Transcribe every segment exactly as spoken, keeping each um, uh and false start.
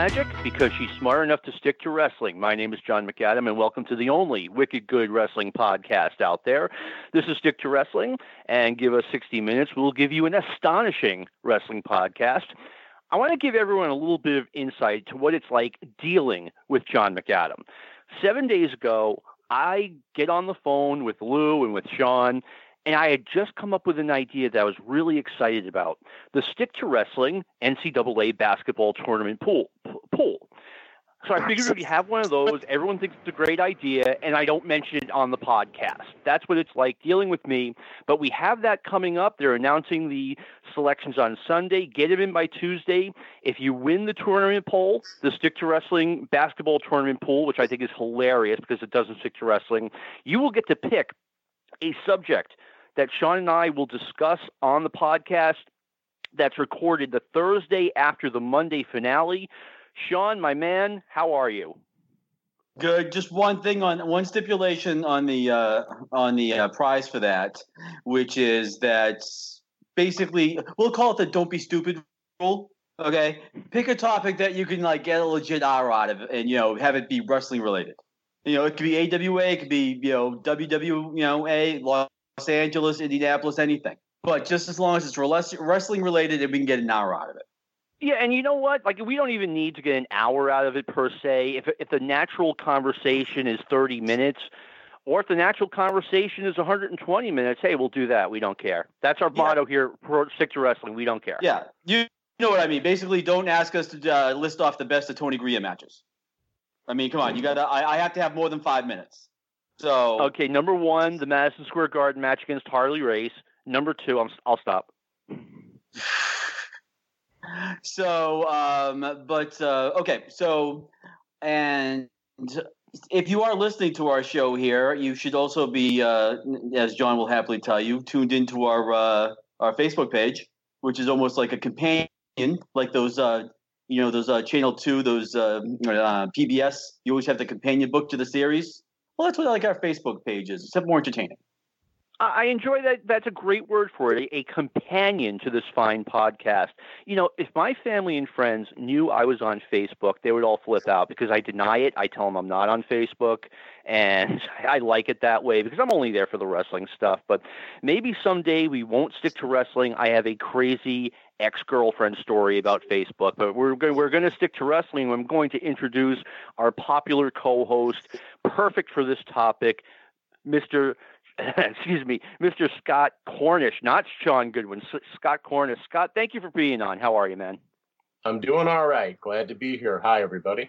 magic? Because she's smart enough to stick to wrestling. My name is John McAdam, and welcome to the only Wicked Good Wrestling podcast out there. This is Stick to Wrestling, and give us sixty minutes. We'll give you an astonishing wrestling podcast. I want to give everyone a little bit of insight to what it's like dealing with John McAdam. Seven days ago, I get on the phone with Lou and with Sean, and I had just come up with an idea that I was really excited about. The Stick to Wrestling N C double A basketball tournament pool. pool. So I figured if you have one of those, everyone thinks it's a great idea, and I don't mention it on the podcast. That's what it's like dealing with me. But we have that coming up. They're announcing the selections on Sunday. Get them in by Tuesday. If you win the tournament poll, the Stick to Wrestling basketball tournament pool, which I think is hilarious because it doesn't stick to wrestling, you will get to pick a subject that Sean and I will discuss on the podcast that's recorded the Thursday after the Monday finale. Sean, my man, how are you? Good. Just one thing on one stipulation on the uh, on the uh, prize for that, which is that basically we'll call it the "Don't be stupid" rule. Okay, pick a topic that you can like get a legit R out of, and you know have it be wrestling related. You know, it could be A W A, it could be you know W W A, Los Angeles, Indianapolis, anything. But just as long as it's wrestling related, and we can get an hour out of it. Yeah, and you know what? Like, we don't even need to get an hour out of it per se. If if the natural conversation is thirty minutes, or if the natural conversation is one hundred twenty minutes, hey, we'll do that. We don't care. That's our yeah. motto here for Stick to Wrestling. We don't care. Yeah, you know what I mean. Basically, don't ask us to uh, list off the best of Tony Garea matches. I mean, come on, you got to. I, I have to have more than five minutes. So okay, number one, the Madison Square Garden match against Harley Race. Number two, I'm, I'll stop. So, um, but, uh, okay. So, and if you are listening to our show here, you should also be, uh, as John will happily tell you, tuned into our, uh, our Facebook page, which is almost like a companion, like those, uh, you know, those, uh, Channel two, those, uh, uh, P B S, you always have the companion book to the series. Well, that's what like our Facebook page is, except more entertaining. I enjoy that. That's a great word for it, a companion to this fine podcast. You know, if my family and friends knew I was on Facebook, they would all flip out because I deny it. I tell them I'm not on Facebook, and I like it that way because I'm only there for the wrestling stuff. But maybe someday we won't stick to wrestling. I have a crazy ex-girlfriend story about Facebook, but we're going, we're going to stick to wrestling. I'm going to introduce our popular co-host, perfect for this topic, Mister Excuse me, Mister Scott Cornish, not Sean Goodwin, S- Scott Cornish. Scott, thank you for being on. How are you, man? I'm doing all right. Glad to be here. Hi, everybody.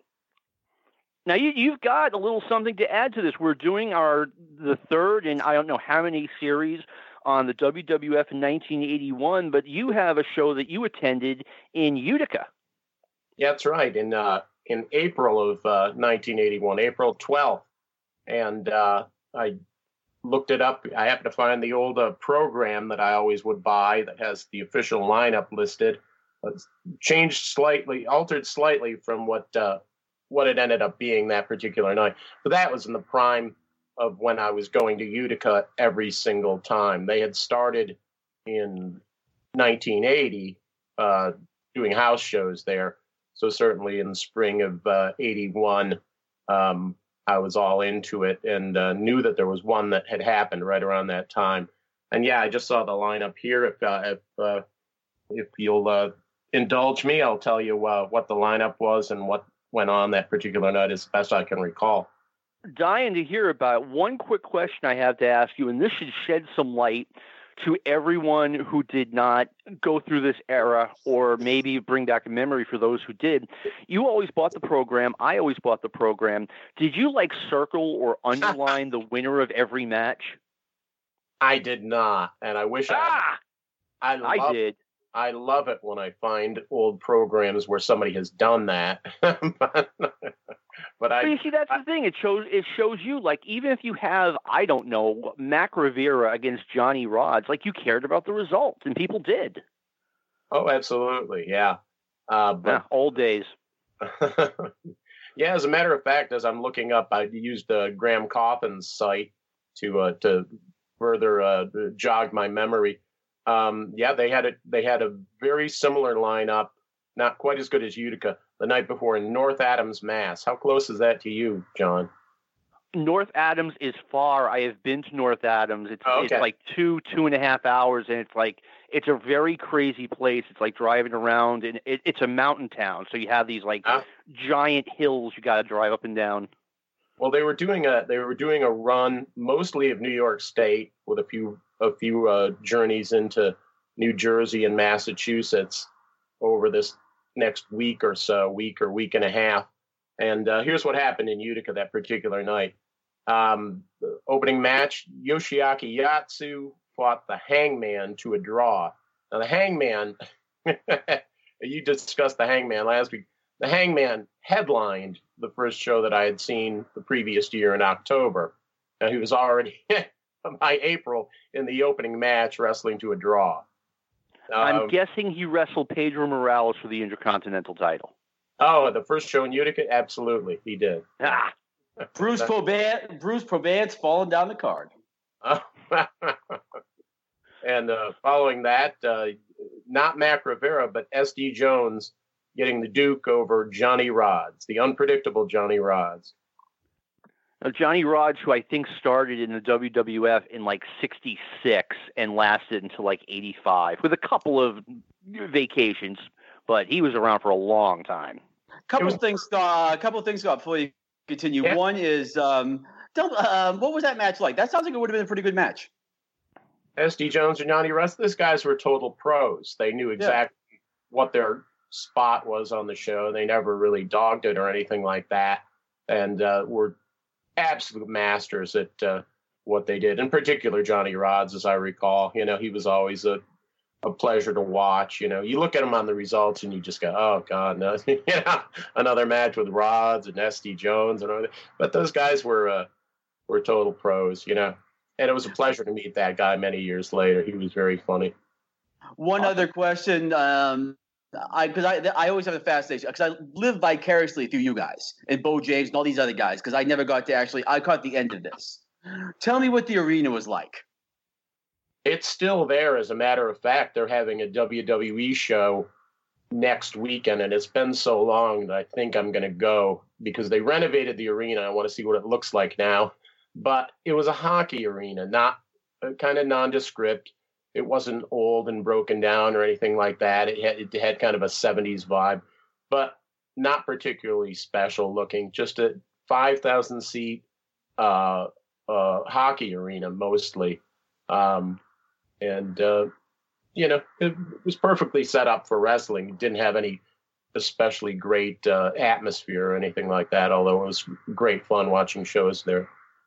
Now, you, you've got a little something to add to this. We're doing our the third and I don't know how many series on the W W F in nineteen eighty-one, but you have a show that you attended in Utica. Yeah, that's right. In uh, in April of uh, nineteen eighty-one, April twelfth, and uh, I looked it up. I happened to find the old uh, program that I always would buy that has the official lineup listed. It's changed slightly, altered slightly from what uh, what it ended up being that particular night. But that was in the prime of when I was going to Utica every single time. They had started in nineteen eighty uh, doing house shows there. So certainly in the spring of uh, eighty-one, um, I was all into it and uh, knew that there was one that had happened right around that time. And yeah, I just saw the lineup here. If uh, if, uh, if you'll uh, indulge me, I'll tell you uh, what the lineup was and what went on that particular night as best I can recall. Dying to hear about it. One quick question I have to ask you, and this should shed some light to everyone who did not go through this era, or maybe bring back a memory for those who did. You always bought the program. I always bought the program. Did you like circle or underline the winner of every match? I did not, and I wish ah! I. I, love, I did. I love it when I find old programs where somebody has done that. but, but I. But you see, that's I, the thing. It shows. It shows you, like, even if you have, I don't know, Mac Rivera against Johnny Rodz, like, you cared about the result, and people did. Oh, absolutely, yeah. Uh, but, yeah, old days. Yeah, as a matter of fact, as I'm looking up, I used uh, Graham Coffin's site to uh, to further uh, jog my memory. Um, yeah, they had a they had a very similar lineup, not quite as good as Utica. the night before in North Adams, Mass. How close is that to you, John? North Adams is far. I have been to North Adams. It's Oh, okay. it's like two two and a half hours, and it's like it's a very crazy place. It's like driving around, and it, it's a mountain town. So you have these like Huh? giant hills you got to drive up and down. Well, they were doing a they were doing a run mostly of New York State with a few a few uh, journeys into New Jersey and Massachusetts over this next week or so, week or week and a half. And uh, here's what happened in Utica that particular night. Um, the opening match, Yoshiaki Yatsu fought the Hangman to a draw. Now, the Hangman, you discussed the Hangman last week. The Hangman headlined the first show that I had seen the previous year in October. Now, he was already, by April, in the opening match, wrestling to a draw. I'm Um, guessing he wrestled Pedro Morales for the Intercontinental title. Oh, the first show in Utica? Absolutely, he did. Ah, Bruce Probant, Bruce Probant's falling down the card. And uh, following that, uh, not Mac Rivera, but S D Jones getting the Duke over Johnny Rods, the unpredictable Johnny Rods. now, Johnny Rods, who I think started in the W W F in like sixty-six and lasted until like eighty-five, with a couple of vacations, but he was around for a long time. Couple was- of things. Uh, a couple of things Scott, before you continue. Yeah. One is, um, don't, um, what was that match like? That sounds like it would have been a pretty good match. S D Jones and Johnny Rods, these guys were total pros. They knew exactly what their spot was on the show. They never really dogged it or anything like that, and uh, were absolute masters at uh, what they did. In particular, Johnny Rods, as I recall, you know, he was always a, a pleasure to watch. You know, you look at him on the results and you just go, oh God, no, you know, another match with Rods and S D Jones and all that. But those guys were uh, were total pros, you know. And it was a pleasure to meet that guy many years later. He was very funny. One other question, um, I because I I always have a fascination because I live vicariously through you guys and Bo James and all these other guys because I never got to actually I caught the end of this. Tell me what the arena was like. It's still there, as a matter of fact. They're having a W W E show next weekend, and it's been so long that I think I'm going to go because they renovated the arena. I want to see what it looks like now. But it was a hockey arena, not uh, kind of nondescript. It wasn't old and broken down or anything like that. It had, it had kind of a seventies vibe, but not particularly special looking. Just a five thousand seat uh, uh, hockey arena mostly. Um, and, uh, you know, it was perfectly set up for wrestling. It didn't have any especially great uh, atmosphere or anything like that, although it was great fun watching shows there.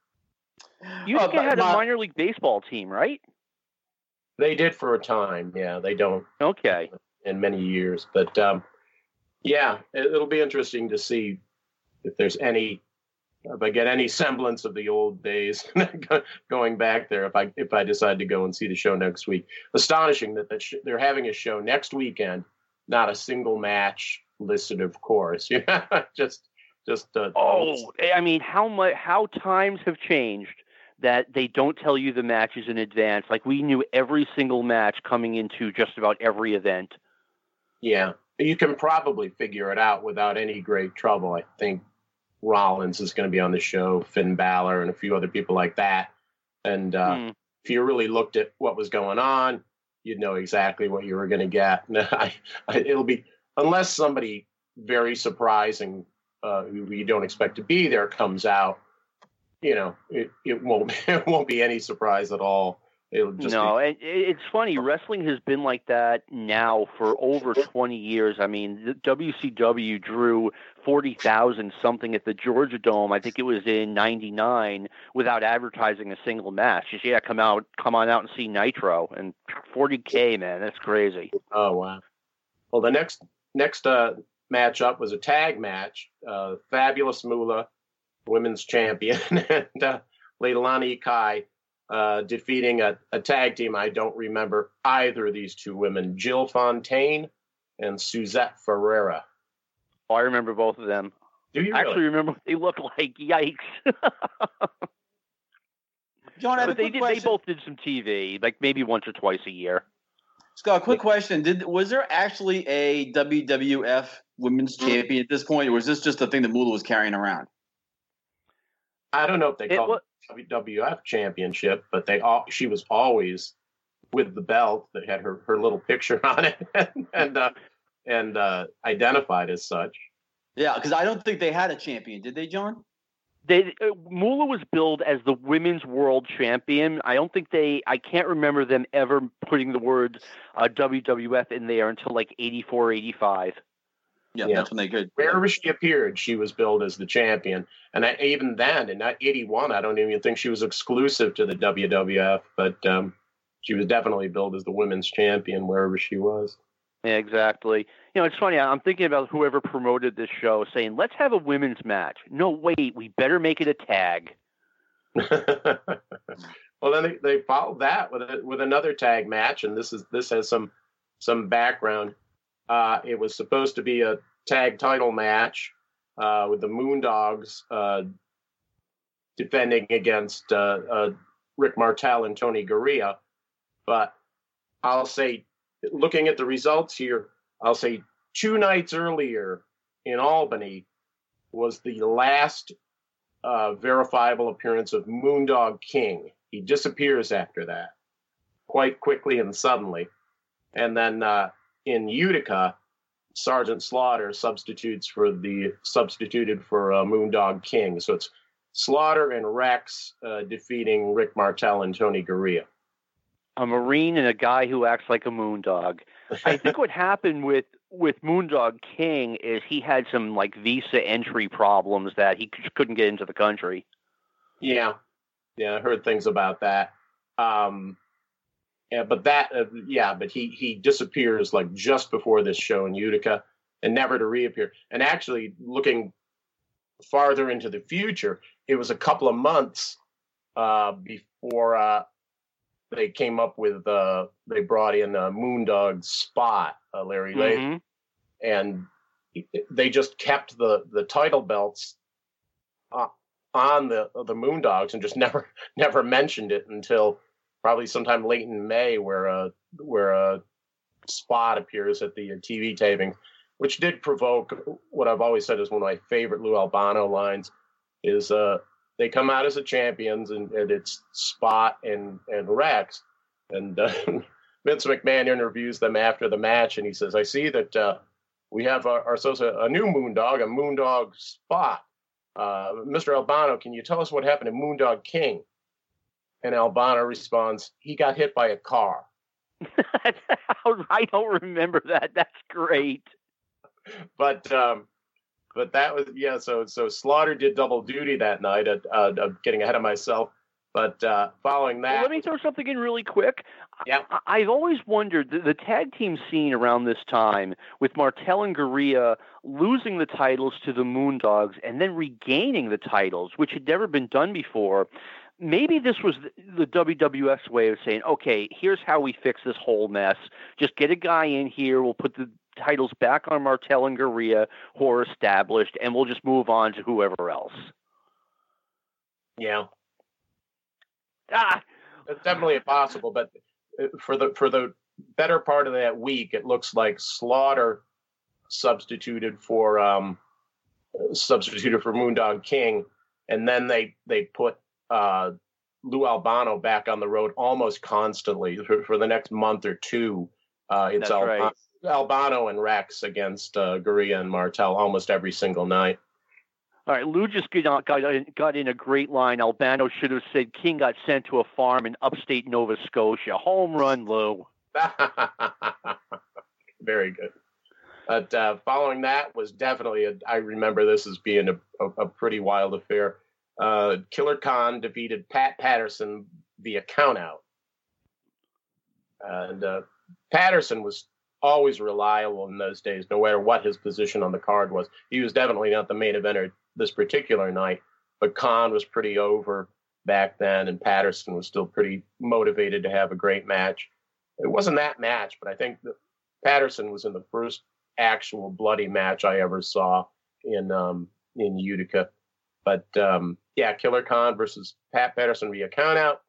Utica Uh, had a my- minor league baseball team, right? They did for a time. Yeah, they don't Okay. in many years. But, um, yeah, it, it'll be interesting to see if there's any, if I get any semblance of the old days going back there, if I if I decide to go and see the show next week. Astonishing that the sh- they're having a show next weekend, not a single match listed, of course. Yeah, just just. Uh, Oh, I mean, how much? How times have changed that they don't tell you the matches in advance. Like we knew every single match coming into just about every event. Yeah, you can probably figure it out without any great trouble. I think Rollins is going to be on the show, Finn Balor, and a few other people like that. And uh, Hmm. if you really looked at what was going on, you'd know exactly what you were going to get. I, I, it'll be, unless somebody very surprising uh, who you don't expect to be there comes out, you know, it, it won't it won't be any surprise at all. It'll just No, be, and it- it's funny. Wrestling has been like that now for over twenty years. I mean, the W C W drew forty thousand something at the Georgia Dome. I think it was in ninety-nine without advertising a single match. Just, yeah, come out, come on out and see Nitro. And forty K, man, that's crazy. oh wow. Well, the next next uh, matchup was a tag match. Uh, Fabulous Moolah, women's champion, and uh, Leilani Kai uh, defeating a, a tag team. I don't remember either of these two women, Jill Fontaine and Suzette Ferreira. Oh, I remember both of them. Do you I really? actually remember what they look like. Yikes. John, I have a But they quick did. question. They both did some T V, like maybe once or twice a year. Scott, quick question: Did was there actually a W W F Women's Champion at this point, or was this just a thing that Moolah was carrying around? I don't know if they It called wa- it W W F Championship, but they all she was always with the belt that had her, her little picture on it and uh, and uh, identified as such. Yeah, because I don't think they had a champion, did they, John? They uh, Moolah was billed as the women's world champion. I don't think they. I can't remember them ever putting the word uh, W W F in there until like eighty-four, eighty-five. Yeah, Yeah. that's when they could. Wherever she appeared, she was billed as the champion. And I, even then, in eighty-one, I don't even think she was exclusive to the W W F, but um, she was definitely billed as the women's champion wherever she was. Yeah, exactly. You know, it's funny. I'm thinking about whoever promoted this show saying, let's have a women's match. No, wait, we better make it a tag. Well, then they, they followed that with a, with another tag match, and this is this has some some background. Uh, it was supposed to be a tag title match uh, with the Moondogs uh, defending against uh, uh, Rick Martel and Tony Garea. But I'll say, looking at the results here, I'll say two nights earlier in Albany was the last uh, verifiable appearance of Moondog King. He disappears after that, quite quickly and suddenly. And then uh, in Utica, Sergeant Slaughter substitutes for the substituted for uh, Moondog King. So it's Slaughter and Rex uh, defeating Rick Martel and Tony Garea. A Marine and a guy who acts like a moondog. I think what happened with, with Moondog King is he had some like visa entry problems that he c- couldn't get into the country. Yeah, yeah, I heard things about that. Um, yeah, but that, uh, yeah, but he he disappears like just before this show in Utica, and never to reappear. And actually, looking farther into the future, it was a couple of months uh, before uh, they came up with. Uh, they brought in uh, Moondog Spot, uh, Larry Latham, Mhm. and they just kept the the title belts uh, on the the Moondogs and just never never mentioned it until probably sometime late in May, where a where a Spot appears at the T V taping, which did provoke what I've always said is one of my favorite Lou Albano lines: is uh, they come out as the champions, and, and it's Spot and and Rex, and uh, Vince McMahon interviews them after the match, and he says, "I see that uh, we have our, ourselves a, a new Moondog, a Moondog Spot. Uh, Mister Albano, can you tell us what happened to Moondog King?" And Albano responds, "He got hit by a car." I don't remember that. That's great. But um, but that was yeah. So so Slaughter did double duty that night. At, uh, I'm getting ahead of myself. But uh, following that, Well, let me throw something in really quick. Yeah. I- I've always wondered the, the tag team scene around this time with Martel and Garea losing the titles to the Moondogs and then regaining the titles, which had never been done before. Maybe this was the, the W W F's way of saying, okay, here's how we fix this whole mess. Just get a guy in here. We'll put the titles back on Martel and Garea, who are established, and we'll just move on to whoever else. yeah, Ah, it's definitely possible. But for the for the better part of that week, it looks like Slaughter substituted for um, substituted for Moondog King, and then they they put uh, Lou Albano back on the road almost constantly for, for the next month or two. Uh, it's That's Al- right. Albano and Rex against uh, Garea and Martel almost every single night. All right, Lou just got, got, got in a great line. Albano should have said King got sent to a farm in upstate Nova Scotia. Home run, Lou. Very good. But uh, following that was definitely, a, I remember this as being a, a, a pretty wild affair. Uh, Killer Khan defeated Pat Patterson via countout. And uh, Patterson was always reliable in those days, no matter what his position on the card was. He was definitely not the main eventer this particular night, but Khan was pretty over back then, and Patterson was still pretty motivated to have a great match. It wasn't that match, but I think that Patterson was in the first actual bloody match I ever saw in um, in Utica. But um, yeah, Killer Khan versus Pat Patterson via countout,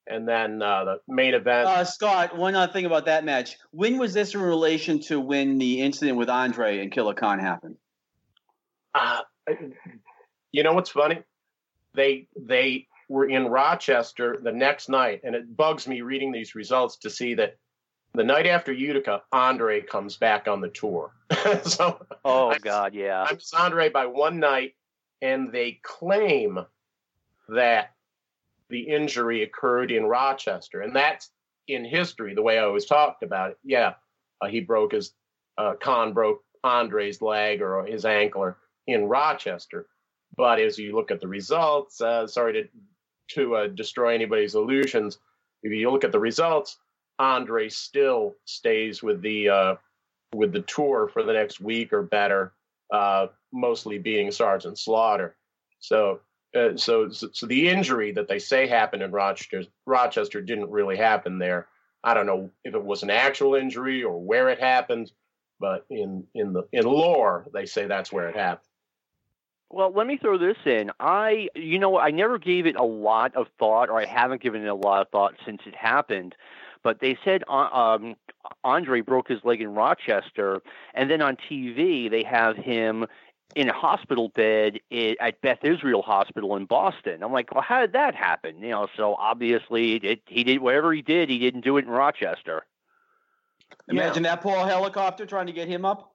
And then uh, the main event. Uh, Scott, one other thing about that match. When was this in relation to when the incident with Andre and Killer Khan happened? Uh, you know what's funny? They they were in Rochester the next night, and it bugs me reading these results to see that the night after Utica, Andre comes back on the tour. so, oh I'm, God, yeah, I'm Andre by one night, and they claim that the injury occurred in Rochester, and that's in history the way I always talked about it. Yeah, uh, he broke his uh, Khan broke Andre's leg or his ankle or in Rochester, but as you look at the results, uh, sorry to to uh, destroy anybody's illusions, if you look at the results, Andre still stays with the uh, with the tour for the next week or better, uh, mostly being Sergeant Slaughter. So. Uh, so, so the injury that they say happened in Rochester, Rochester didn't really happen there. I don't know if it was an actual injury or where it happened, but in in the in lore they say that's where it happened. Well, let me throw this in. I, you know, I never gave it a lot of thought, or I haven't given it a lot of thought since it happened. But they said um, Andre broke his leg in Rochester, and then on T V they have him in a hospital bed at Beth Israel Hospital in Boston. I'm like, well, how did that happen? You know, so obviously it, he did whatever he did. He didn't do it in Rochester. Imagine yeah. that poor helicopter trying to get him up.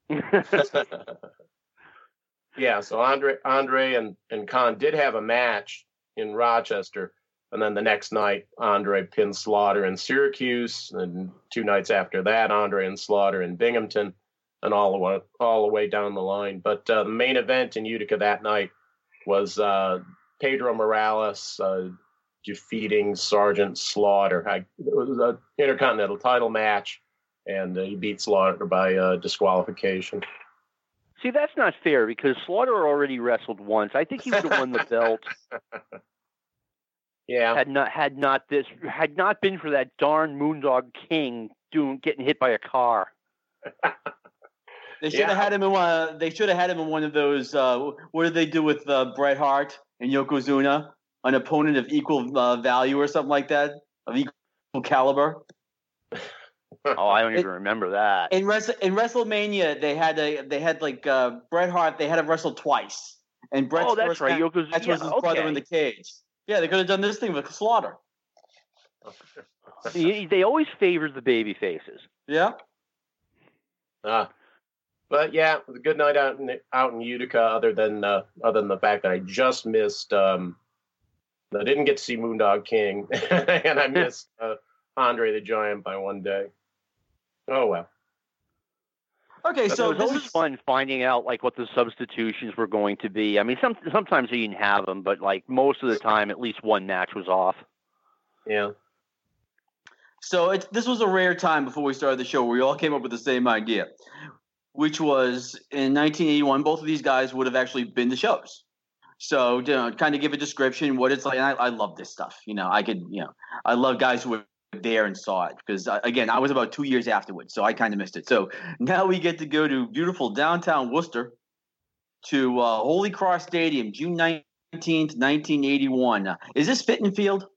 yeah. So Andre, Andre and, and Khan did have a match in Rochester. And then the next night, Andre pinned Slaughter in Syracuse. And two nights after that, Andre and Slaughter in Binghamton. And all the way, all the way down the line. But uh, the main event in Utica that night was uh, Pedro Morales uh, defeating Sergeant Slaughter. I, it was an Intercontinental title match, and uh, he beat Slaughter by uh, disqualification. See, that's not fair because Slaughter already wrestled once. I think he would have won the belt. yeah, had not had not this had not been for that darn Moondog King doing getting hit by a car. They should have yeah. had him in one. They should have had him in one of those. Uh, what did they do with uh, Bret Hart and Yokozuna? An opponent of equal uh, value or something like that, of equal caliber. Oh, I don't even it, remember that. In Wrestle, in WrestleMania, they had a they had like uh, Bret Hart. They had him wrestle twice, and Bret's oh, that's first right. match Yokozuna was his okay. brother in the cage. Yeah, they could have done this thing with Slaughter. See, they always favored the baby faces. Yeah. Ah. Uh. But yeah, it was a good night out in out in Utica. Other than uh, other than the fact that I just missed, um, I didn't get to see Moondog King, and I missed uh, Andre the Giant by one day. Oh well. Okay, but so it was this always is fun finding out like what the substitutions were going to be. I mean, some sometimes you didn't have them, but like most of the time, at least one match was off. Yeah. So it's this was a rare time before we started the show where we all came up with the same idea. Which was in nineteen eighty-one, both of these guys would have actually been to shows. So, you know, kind of give a description, what it's like. And I, I love this stuff. You know, I could, you know, I love guys who were there and saw it because, uh, again, I was about two years afterwards, so I kind of missed it. So now we get to go to beautiful downtown Worcester to uh, Holy Cross Stadium, June nineteenth, nineteen eighty-one. Uh, is this Fitton Field?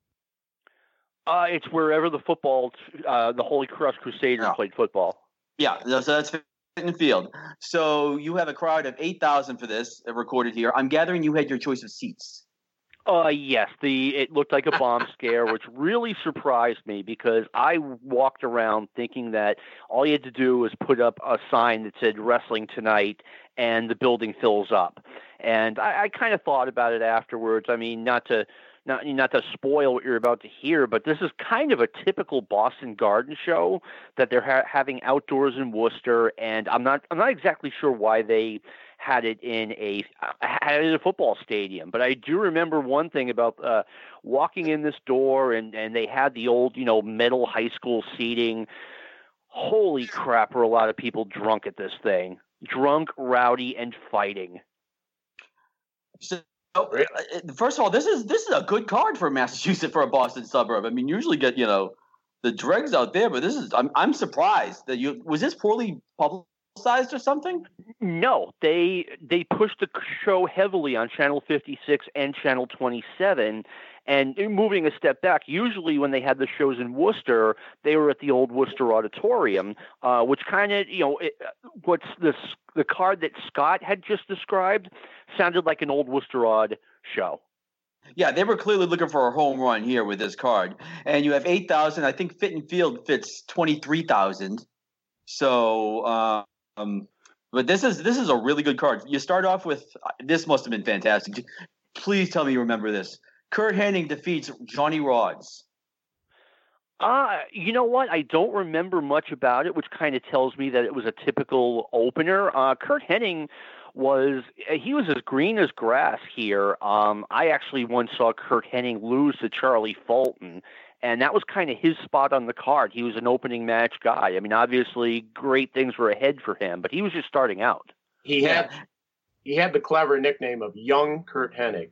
Uh, it's wherever the football, uh, the Holy Cross Crusaders oh. played football. Yeah, so that's Fitton Field. So you have a crowd of eight thousand for this uh, recorded here. I'm gathering you had your choice of seats. Uh, yes, the it looked like a bomb scare, which really surprised me because I walked around thinking that all you had to do was put up a sign that said "Wrestling Tonight" and the building fills up. And I, I kind of thought about it afterwards. I mean, not to not not to spoil what you're about to hear, but this is kind of a typical Boston Garden show that they're ha- having outdoors in Worcester, and I'm not I'm not exactly sure why they had it in a had it in a football stadium. But I do remember one thing about uh, walking in this door, and, and they had the old, you know, metal high school seating. Holy crap, were a lot of people drunk at this thing. Drunk, rowdy, and fighting. So, first of all, this is this is a good card for Massachusetts for a Boston suburb. I mean, you usually get, you know, the dregs out there, but this is I'm I'm surprised that you was this poorly publicized publicized or something? No, they they pushed the show heavily on Channel fifty-six and Channel twenty-seven. And moving a step back, usually when they had the shows in Worcester, they were at the old Worcester Auditorium, uh, which kind of, you know, it, what's this the card that Scott had just described sounded like an old Worcester Aud show. Yeah, they were clearly looking for a home run here with this card. And you have eight thousand. I think Fit and Field fits twenty-three thousand. So, um, but this is this is a really good card. You start off with this must have been fantastic. Please tell me you remember this. Curt Hennig defeats Johnny Rodz. Uh, you know what? I don't remember much about it, which kind of tells me that it was a typical opener. Uh, Curt Hennig was he was as green as grass here. Um, I actually once saw Curt Hennig lose to Charlie Fulton, and that was kind of his spot on the card. He was an opening match guy. I mean, obviously, great things were ahead for him, but he was just starting out. He had he had the clever nickname of Young Curt Hennig.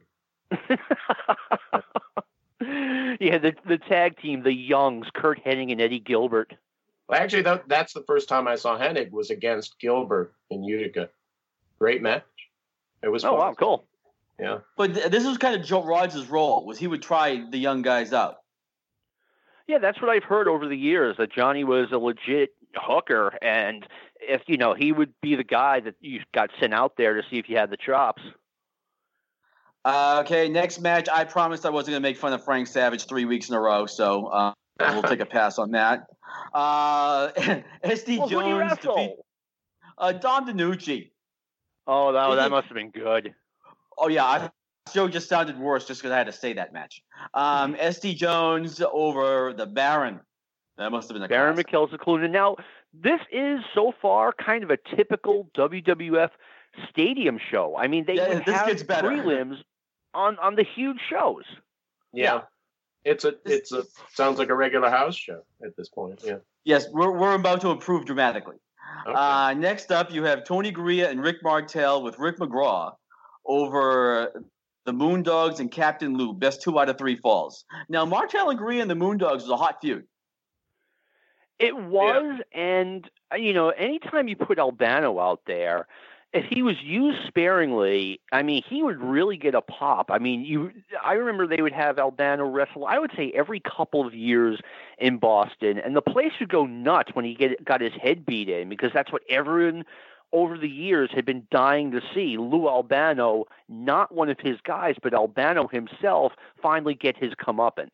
Yeah, the the tag team, the Youngs, Curt Hennig and Eddie Gilbert. Well, actually, that, that's the first time I saw Hennig was against Gilbert in Utica. Great match. It was. Oh fun. wow, cool. Yeah, but th- this was kind of Joe Rodz' role, was he would try the young guys out. Yeah, that's what I've heard over the years, that Johnny was a legit hooker, and if you know, he would be the guy that you got sent out there to see if you had the chops. Uh, okay, next match. I promised I wasn't going to make fun of Frank Savage three weeks in a row, so uh, we'll take a pass on that. Uh, S D Well, Jones defeat uh, Dom DiNucci. Oh, that that must have been good. Oh yeah, I, the show just sounded worse just because I had to say that match. Um, S D Jones over the Baron. That must have been a Baron classic. Mikel Cicluna. Now, this is so far kind of a typical W W F stadium show. I mean, they Yeah, would this have gets better. prelims on on the huge shows. yeah. Yeah. It's a it's a sounds like a regular house show at this point. Yeah. Yes, we're we're about to improve dramatically. Okay. Uh, next up, you have Tony Garea and Rick Martel with Rick McGraw over the Moondogs and Captain Lou. Best two out of three falls. Now, Martel and Garea and the Moondogs was a hot feud. It was, and you know, anytime you put Albano out there, if he was used sparingly, I mean, he would really get a pop. I mean, you, I remember they would have Albano wrestle, I would say every couple of years in Boston, and the place would go nuts when he get, got his head beat in, because that's what everyone over the years had been dying to see. Lou Albano, not one of his guys, but Albano himself, finally get his comeuppance.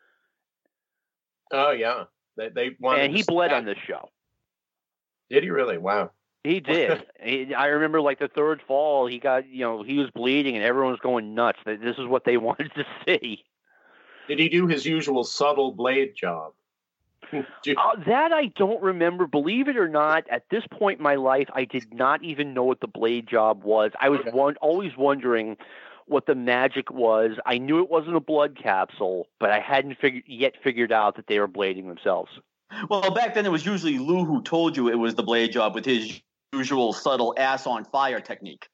Oh yeah, they they wanted And he to bled stab- on this show. Did he really? Wow. He did. he, I remember, like, the third fall, he got, you know, he was bleeding and everyone was going nuts. This is what they wanted to see. Did he do his usual subtle blade job? Did- Uh, that I don't remember. Believe it or not, at this point in my life, I did not even know what the blade job was. I was Okay. one, always wondering what the magic was. I knew it wasn't a blood capsule, but I hadn't figured, yet figured out that they were blading themselves. Well, back then it was usually Lou who told you it was the blade job with his usual subtle ass on fire technique.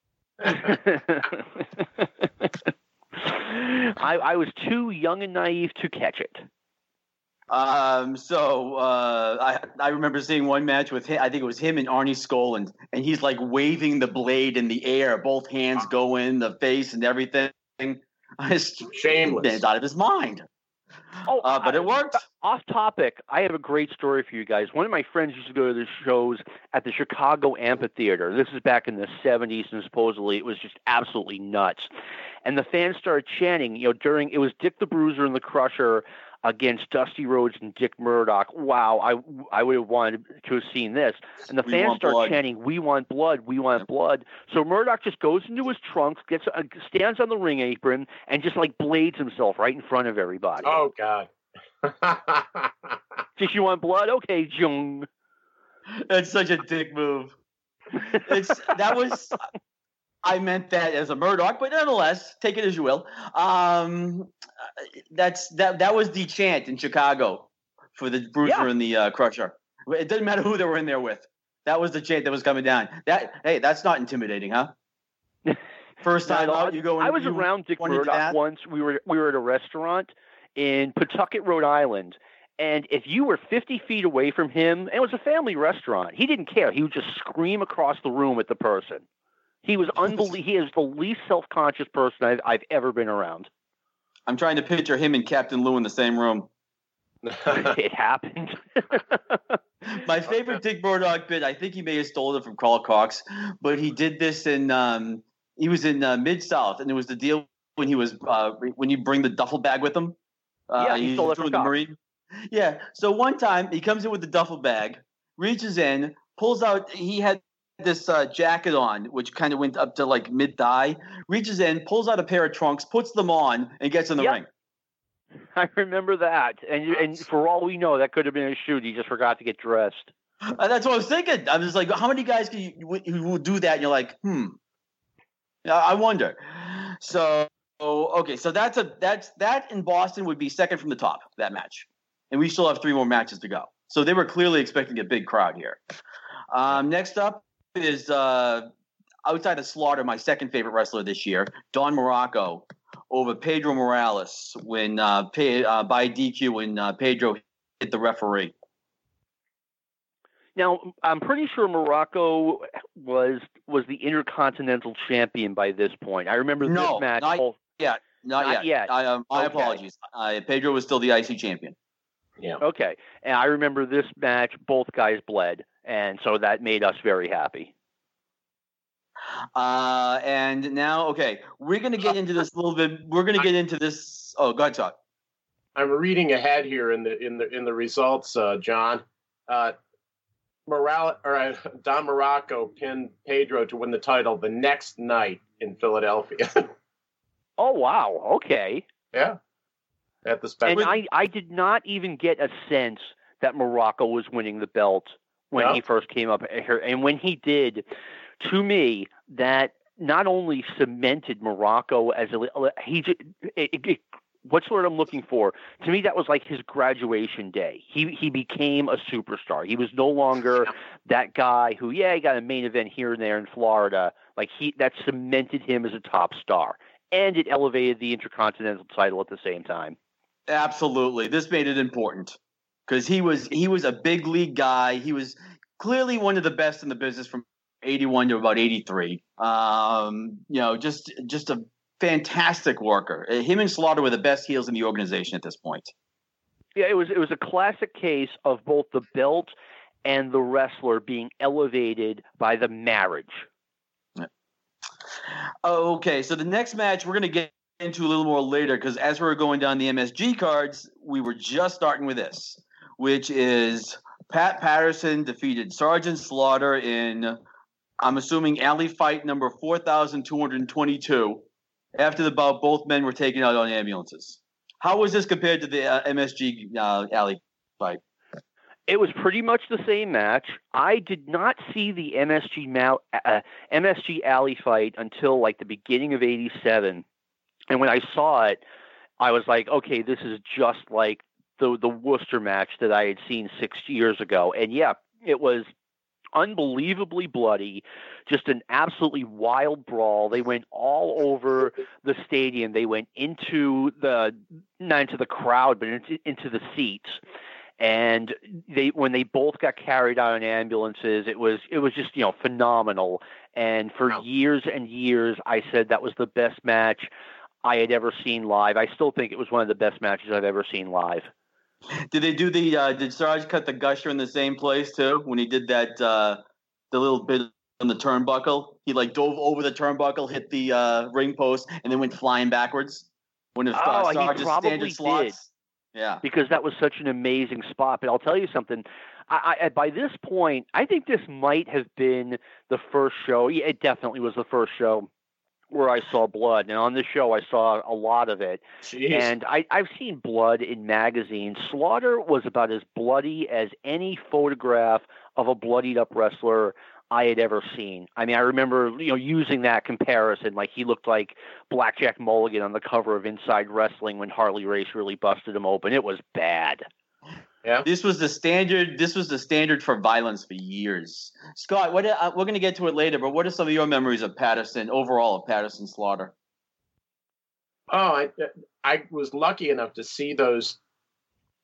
I, I was too young and naive to catch it. Um, so uh, I I remember seeing one match with him. I think it was him and Arnie Skoland, and he's like waving the blade in the air. Both hands go in the face and everything. It's Shameless. Man's out of his mind. Oh, Uh, but I- it worked. Off topic, I have a great story for you guys. One of my friends used to go to the shows at the Chicago Amphitheater. This is back in the seventies, and supposedly it was just absolutely nuts. And the fans started chanting, you know, during, it was Dick the Bruiser and the Crusher against Dusty Rhodes and Dick Murdoch. Wow, I, I would have wanted to have seen this. And the We fans want start blood. chanting, "We want blood, we want blood." So Murdoch just goes into his trunks, gets uh, stands on the ring apron, and just like blades himself right in front of everybody. Oh God. Just, you want blood? Okay, Jung. It's such a dick move. It's that was. I meant that as a Murdoch, but nonetheless, take it as you will. Um, that's that. That was the chant in Chicago for the Bruiser Yeah. and the uh, Crusher. It didn't matter who they were in there with. That was the chant that was coming down. That hey, that's not intimidating, huh? First time Not at all. out, you go. In, I was you around Dick went into Murdoch that? once. We were we were at a restaurant in Pawtucket, Rhode Island, And if you were fifty feet away from him, and it was a family restaurant, he didn't care. He would just scream across the room at the person. He was unbelievable. He is the least self-conscious person I've, I've ever been around. I'm trying to picture him and Captain Lou in the same room. It happened. My favorite Dick Murdoch bit, I think he may have stolen it from Carl Cox, but he did this in, um, he was in uh, Mid-South, and it was the deal when he was, uh, when you bring the duffel bag with him. Uh, yeah, he stole it from the Marine. Yeah, so one time he comes in with the duffel bag, reaches in, pulls out, he had this uh, jacket on, which kind of went up to like mid-thigh, reaches in, pulls out a pair of trunks, puts them on, and gets in the yep. ring. I remember that. And and for all we know, that could have been a shoot. He just forgot to get dressed. Uh, that's what I was thinking. I was like, how many guys can you, who will do that? And you're like, hmm. I wonder. So, okay, so that's a that's that in Boston would be second from the top, that match. And we still have three more matches to go. So they were clearly expecting a big crowd here. Um, next up is uh, outside of Slaughter, my second favorite wrestler this year, Don Morocco, over Pedro Morales when uh, pay, uh, by D Q when uh, Pedro hit the referee. Now, I'm pretty sure Morocco was was the Intercontinental Champion by this point. I remember no, this match. Not both, yet. Not, not yet. yet. I, um, my okay. apologies. Uh, Pedro was still the I C champion. Yeah. Okay. And I remember this match, both guys bled. And so that made us very happy. Uh, and now, okay, we're going to get into this a little bit. We're going to get into this. Oh, go ahead, Todd. I'm reading ahead here in the in the in the results, uh, John. Uh, Morales or uh, Don Morocco pinned Pedro to win the title the next night in Philadelphia. Oh wow! Okay. Yeah. At the spectacle. And I, I did not even get a sense that Morocco was winning the belt when no. he first came up here. And when he did, to me, that not only cemented Morocco as a he it, it, what's the word I'm looking for? To me, that was like his graduation day. He he became a superstar. He was no longer that guy who, yeah, he got a main event here and there in Florida. Like he that cemented him as a top star. And it elevated the Intercontinental title at the same time. Absolutely. This made it important because he was he was a big league guy. He was clearly one of the best in the business from eighty-one to about eighty-three. Um, you know, just just a fantastic worker. Him and Slaughter were the best heels in the organization at this point. Yeah, it was it was a classic case of both the belt and the wrestler being elevated by the marriage. Yeah. Okay, so the next match we're going to get into a little more later because as we were going down the M S G cards, we were just starting with this, which is Pat Patterson defeated Sergeant Slaughter in, I'm assuming, alley fight number four thousand two hundred twenty-two. After the bout, both men were taken out on ambulances. How was this compared to the uh, M S G uh, alley fight? It was pretty much the same match. I did not see the M S G ma- uh, M S G alley fight until like the beginning of eighty-seven. And when I saw it, I was like, okay, this is just like the the Worcester match that I had seen six years ago. And yeah, it was unbelievably bloody, just an absolutely wild brawl. They went all over the stadium. They went into the, not into the crowd, but into, into the seats. And they, when they both got carried out in ambulances, it was, it was just, you know, phenomenal. And for Wow. years and years, I said that was the best match I had ever seen live. I still think it was one of the best matches I've ever seen live. Did they do the? Uh, did Sarge cut the gusher in the same place too when he did that? Uh, the little bit on the turnbuckle. He like dove over the turnbuckle, hit the uh, ring post, and then went flying backwards. One of Oh, uh, he Sarge's probably standard slots. did. Yeah, because that was such an amazing spot. But I'll tell you something. I, I, by this point, I think this might have been the first show. Yeah, it definitely was the first show where I saw blood. And on this show, I saw a lot of it. Jeez. And I, I've seen blood in magazines. Slaughter was about as bloody as any photograph of a bloodied-up wrestler I had ever seen. I mean, I remember, you know, using that comparison. Like, he looked like Blackjack Mulligan on the cover of Inside Wrestling when Harley Race really busted him open. It was bad. Yeah. This was the standard. This was the standard for violence for years. Scott, what uh, we're going to get to it later, but what are some of your memories of Patterson overall of Patterson Slaughter? Oh, I I was lucky enough to see those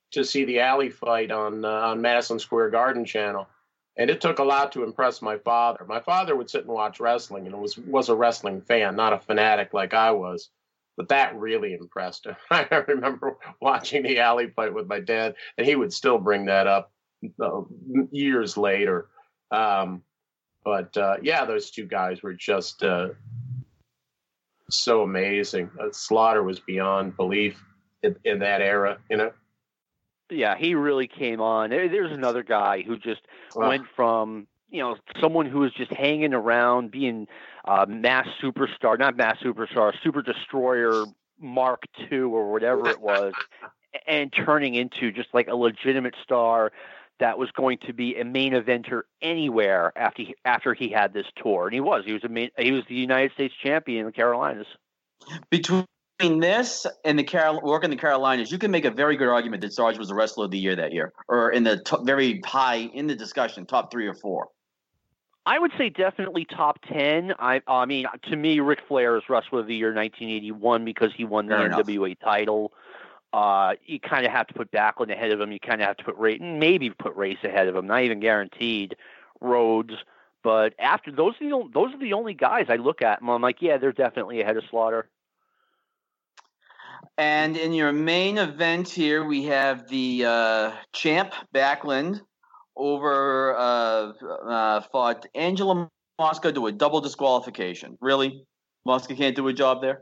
to see the Alley fight on uh, on Madison Square Garden channel, and it took a lot to impress my father. My father would sit and watch wrestling, and was was a wrestling fan, not a fanatic like I was. But that really impressed him. I remember watching the Alley fight with my dad, and he would still bring that up uh, years later. Um, but uh, yeah, those two guys were just uh, so amazing. Uh, Slaughter was beyond belief in, in that era, you know. Yeah, he really came on. There, there's another guy who just Wow. went from, you know, someone who was just hanging around, being uh, mass superstar, not mass superstar, super destroyer Mark two or whatever it was, and turning into just like a legitimate star that was going to be a main eventer anywhere after he, after he had this tour. And he was. He was a main, he was the United States champion in the Carolinas. Between this and the Carol work in the Carolinas, you can make a very good argument that Sarge was the wrestler of the year that year, or in the top, very high in the discussion, top three or four. I would say definitely top ten. I, I mean, to me, Ric Flair is wrestler of the year nineteen eighty-one because he won the Fair N W A title. Uh, you kind of have to put Backlund ahead of him. You kind of have to put Race, maybe put Race ahead of him. Not even guaranteed. Rhodes, but after those are the those are the only guys I look at, and I'm like, yeah, they're definitely ahead of Slaughter. And in your main event here, we have the uh, champ Backlund over uh, uh, fought Angela Mosca to a double disqualification. Really, Mosca can't do a job there.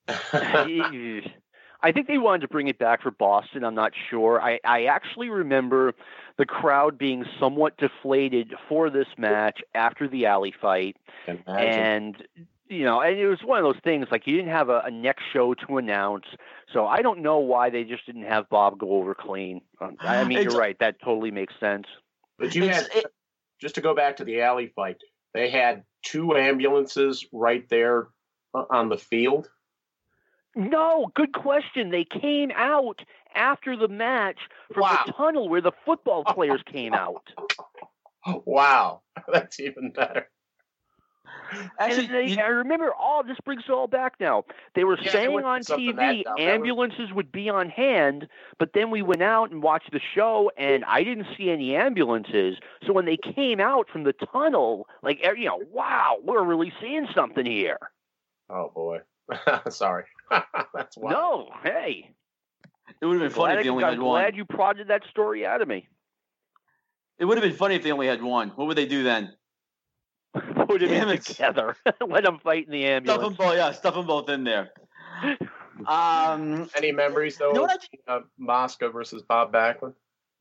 I think they wanted to bring it back for Boston. I'm not sure. I, I actually remember the crowd being somewhat deflated for this match after the Alley fight. And, you know, and it was one of those things, like you didn't have a, a next show to announce. So I don't know why they just didn't have Bob go over clean. Um, I mean, It's- you're right. That totally makes sense. But you It's- had, it- just to go back to the Alley fight, they had two ambulances right there uh, on the field. No, good question. They came out after the match from Wow. the tunnel where the football players came out. Wow, that's even better. Actually, and they, you- I remember all this brings it all back now. They were Yeah, they saying went on something T that V dumb. That was- ambulances would be on hand, but then we went out and watched the show, and I didn't see any ambulances. So when they came out from the tunnel, like, you know, wow, we're really seeing something here. Oh boy, sorry. That's wild. No, hey, it would have been funny glad, if they only I'm had one. glad you prodded that story out of me. It would have been funny if they only had one. What would they do then? Put them Damn in it. together. Let them fight in the Stuff them ambulance. both. Yeah, stuff them both in there. Um, Any memories though? You know of what I uh, Mosca versus Bob Backlund?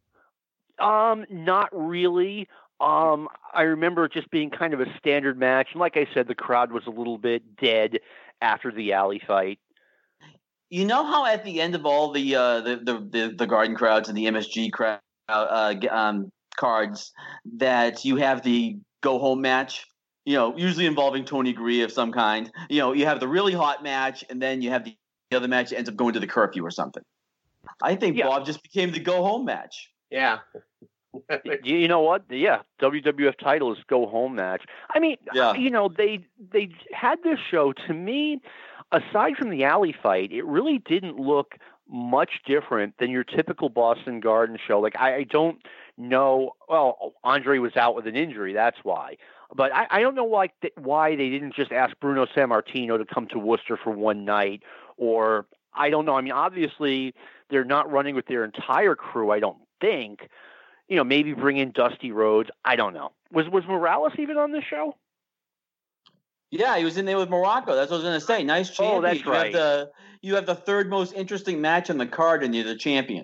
Um, not really. Um, I remember it just being kind of a standard match. And like I said, the crowd was a little bit dead after the Alley fight. You know how at the end of all the uh, the, the the the Garden crowds and the M S G crowd uh, g- um, cards that you have the go home match. You know, usually involving Tony Gurria of some kind. You know, you have the really hot match, and then you have the, the other match that ends up going to the curfew or something. I think Yeah. Bob just became the go home match. Yeah. You you know what? Yeah, W W F title is go home match. I mean, Yeah. you know, they they had this show. To me, aside from the Alley fight, it really didn't look much different than your typical Boston Garden show. Like I, I don't know. Well, Andre was out with an injury, that's why. But I, I don't know why th- why they didn't just ask Bruno Sammartino to come to Worcester for one night, or I don't know. I mean, obviously they're not running with their entire crew. I don't think. You know, maybe bring in Dusty Rhodes. I don't know. Was was Morales even on this show? Yeah, he was in there with Morocco. That's what I was going to say. Nice champion. Oh, that's you right. Have the, you have the third most interesting match on the card, and you're the champion.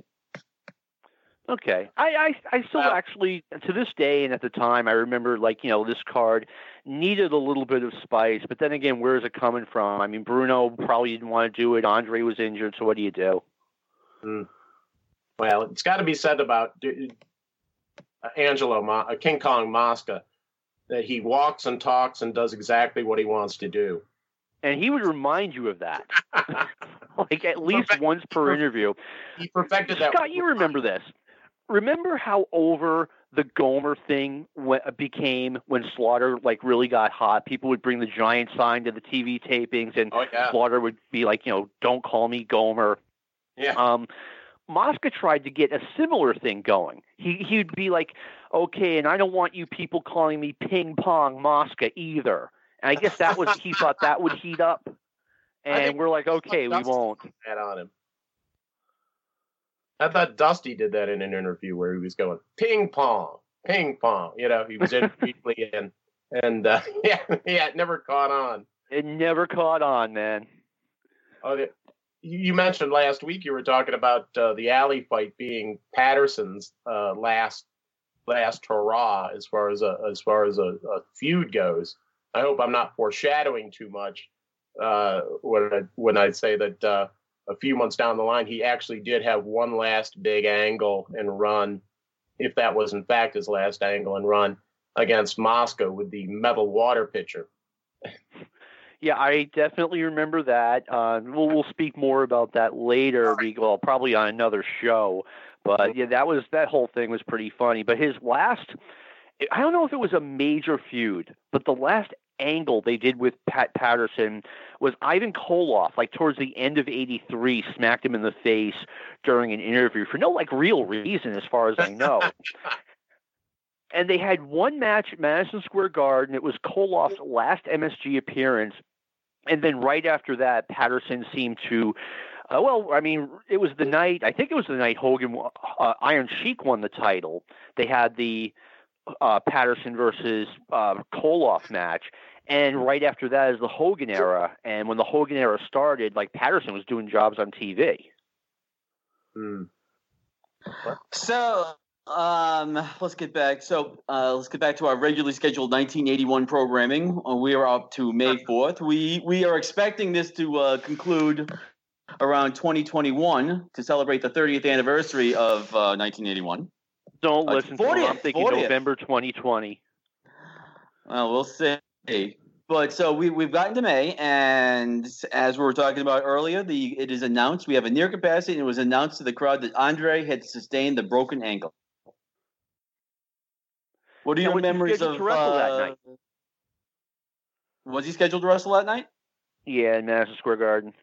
Okay. I, I, I still Well- actually, to this day and at the time, I remember, like, you know, this card needed a little bit of spice. But then again, where is it coming from? I mean, Bruno probably didn't want to do it. Andre was injured. So what do you do? Mm. Well, it's got to be said about uh, Angelo Mo- uh, King Kong Mosca that he walks and talks and does exactly what he wants to do. And he would remind you of that, like at least Perfect. once per interview. He perfected that. Scott, you remember this. Remember how over the Gomer thing w- became when Slaughter like really got hot? People would bring the giant sign to the T V tapings, and Oh yeah, Slaughter would be like, you know, don't call me Gomer. yeah. Um, Mosca tried to get a similar thing going. He he'd be like, okay, and I don't want you people calling me Ping Pong Mosca either. And I guess that was he thought that would heat up. And we're like, okay, we won't. That on him. I thought Dusty did that in an interview where he was going ping pong, ping pong. You know, he was in weekly and and uh, yeah, yeah, it never caught on. It never caught on, man. Oh, the, you mentioned last week you were talking about uh, the alley fight being Patterson's uh, last last hurrah as far as a as far as a, a feud goes. I hope I'm not foreshadowing too much uh, when I, when I say that. Uh, A few months down the line, he actually did have one last big angle and run, if that was in fact his last angle and run, against Mosca with the metal water pitcher. Yeah, I definitely remember that. Uh, we'll, we'll speak more about that later, well, probably on another show. But yeah, that was that whole thing was pretty funny. But his last, I don't know if it was a major feud, but the last angle they did with Pat Patterson was Ivan Koloff, like towards the end of eighty-three, smacked him in the face during an interview for no like real reason as far as I know. And they had one match at Madison Square Garden. It was Koloff's last M S G appearance. And then right after that, Patterson seemed to Uh, well, I mean, it was the night, I think it was the night Hogan, uh, Iron Sheik won the title. They had the uh, Patterson versus uh, Koloff match. And right after that is the Hogan era. And when the Hogan era started, like, Patterson was doing jobs on T V. Hmm. So, um, let's get back. So, uh, let's get back to our regularly scheduled nineteen eighty-one programming. Uh, we are up to May fourth. We, we are expecting this to uh, conclude around twenty twenty-one to celebrate the thirtieth anniversary of uh, nineteen eighty-one. Don't Uh, listen to me. I'm thinking fortieth. November twenty twenty. Well, we'll see. But so we, we've gotten to May, and as we were talking about earlier, the it is announced we have a near capacity, and it was announced to the crowd that Andre had sustained the broken ankle. What are Now, your was he memories scheduled of? to wrestle that uh, night? Was he scheduled to wrestle that night? Yeah, in Madison Square Garden.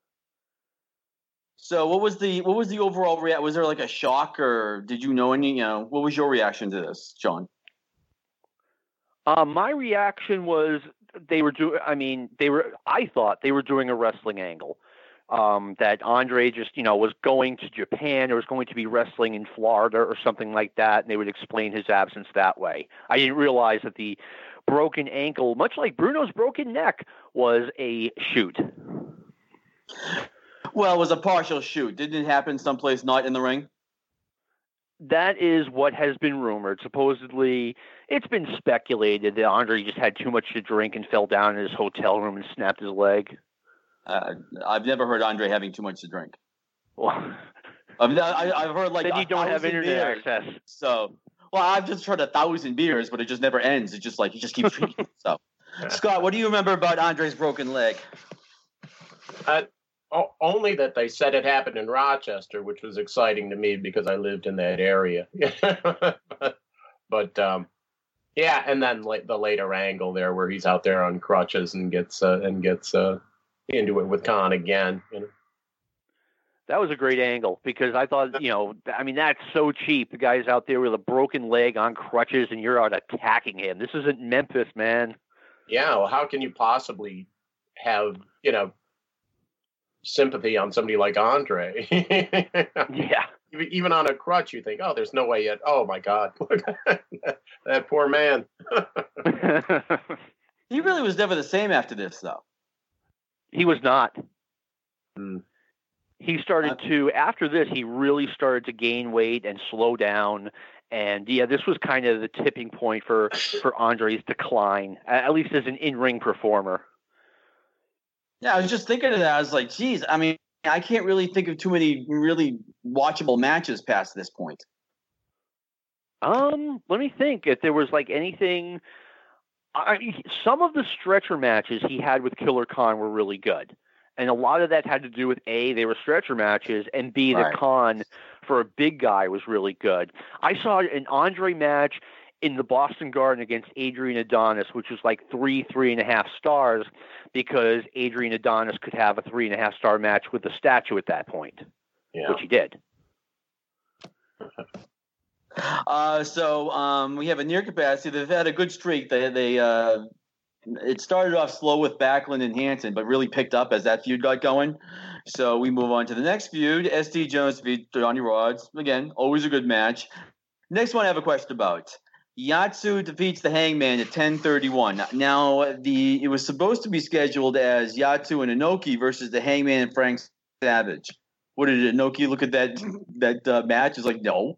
So what was the what was the overall reaction? Was there like a shock, or did you know any? You know, what was your reaction to this, John? Uh, my reaction was they were doing. I mean, they were. I thought they were doing a wrestling angle. Um, that Andre just, you know, was going to Japan or was going to be wrestling in Florida or something like that, and they would explain his absence that way. I didn't realize that the broken ankle, much like Bruno's broken neck, was a shoot. Well, it was a partial shoot. Didn't it happen someplace not in the ring? That is what has been rumored. Supposedly, it's been speculated that Andre just had too much to drink and fell down in his hotel room and snapped his leg. Uh, I've never heard Andre having too much to drink. Well, I've, I, I've heard like then you don't have internet beers. access. So, well, I've just heard a thousand beers, but it just never ends. It's just like he just keeps drinking. So, Scott, what do you remember about Andre's broken leg? Uh, o- only that they said it happened in Rochester, which was exciting to me because I lived in that area. But um, yeah, and then like the later angle there where he's out there on crutches and gets uh, and gets. Uh, into it with Khan again. You know? That was a great angle because I thought, you know, I mean, that's so cheap. The guy's out there with a broken leg on crutches and you're out attacking him. This isn't Memphis, man. Yeah, well, how can you possibly have, you know, sympathy on somebody like Andre? Yeah. Even on a crutch, you think, oh, there's no way yet. Oh, my God. That poor man. He really was never the same after this, though. He was not. Mm. He started to, after this, he really started to gain weight and slow down. And, yeah, this was kind of the tipping point for, for Andre's decline, at least as an in-ring performer. Yeah, I was just thinking of that. I was like, geez, I mean, I can't really think of too many really watchable matches past this point. Um, let me think. If there was, like, anything... I, some of the stretcher matches he had with Killer Khan were really good. And a lot of that had to do with, A, they were stretcher matches, and B, Right. the Khan for a big guy was really good. I saw an Andre match in the Boston Garden against Adrian Adonis, which was like three, three and a half stars, because Adrian Adonis could have a three and a half star match with the statue at that point, Yeah. which he did. uh, so um, we have a near capacity. They've had a good streak. They they uh, it started off slow with Backlund and Hansen, but really picked up as that feud got going. So we move on to the next feud: S D Jones v. Johnny Rods. Again, always a good match. Next one I have a question about. Yatsu defeats the Hangman at ten thirty-one. Now, the it was supposed to be scheduled as Yatsu and Inoki versus the Hangman and Frank Savage. What did Inoki look at that that uh, match? Is like, no.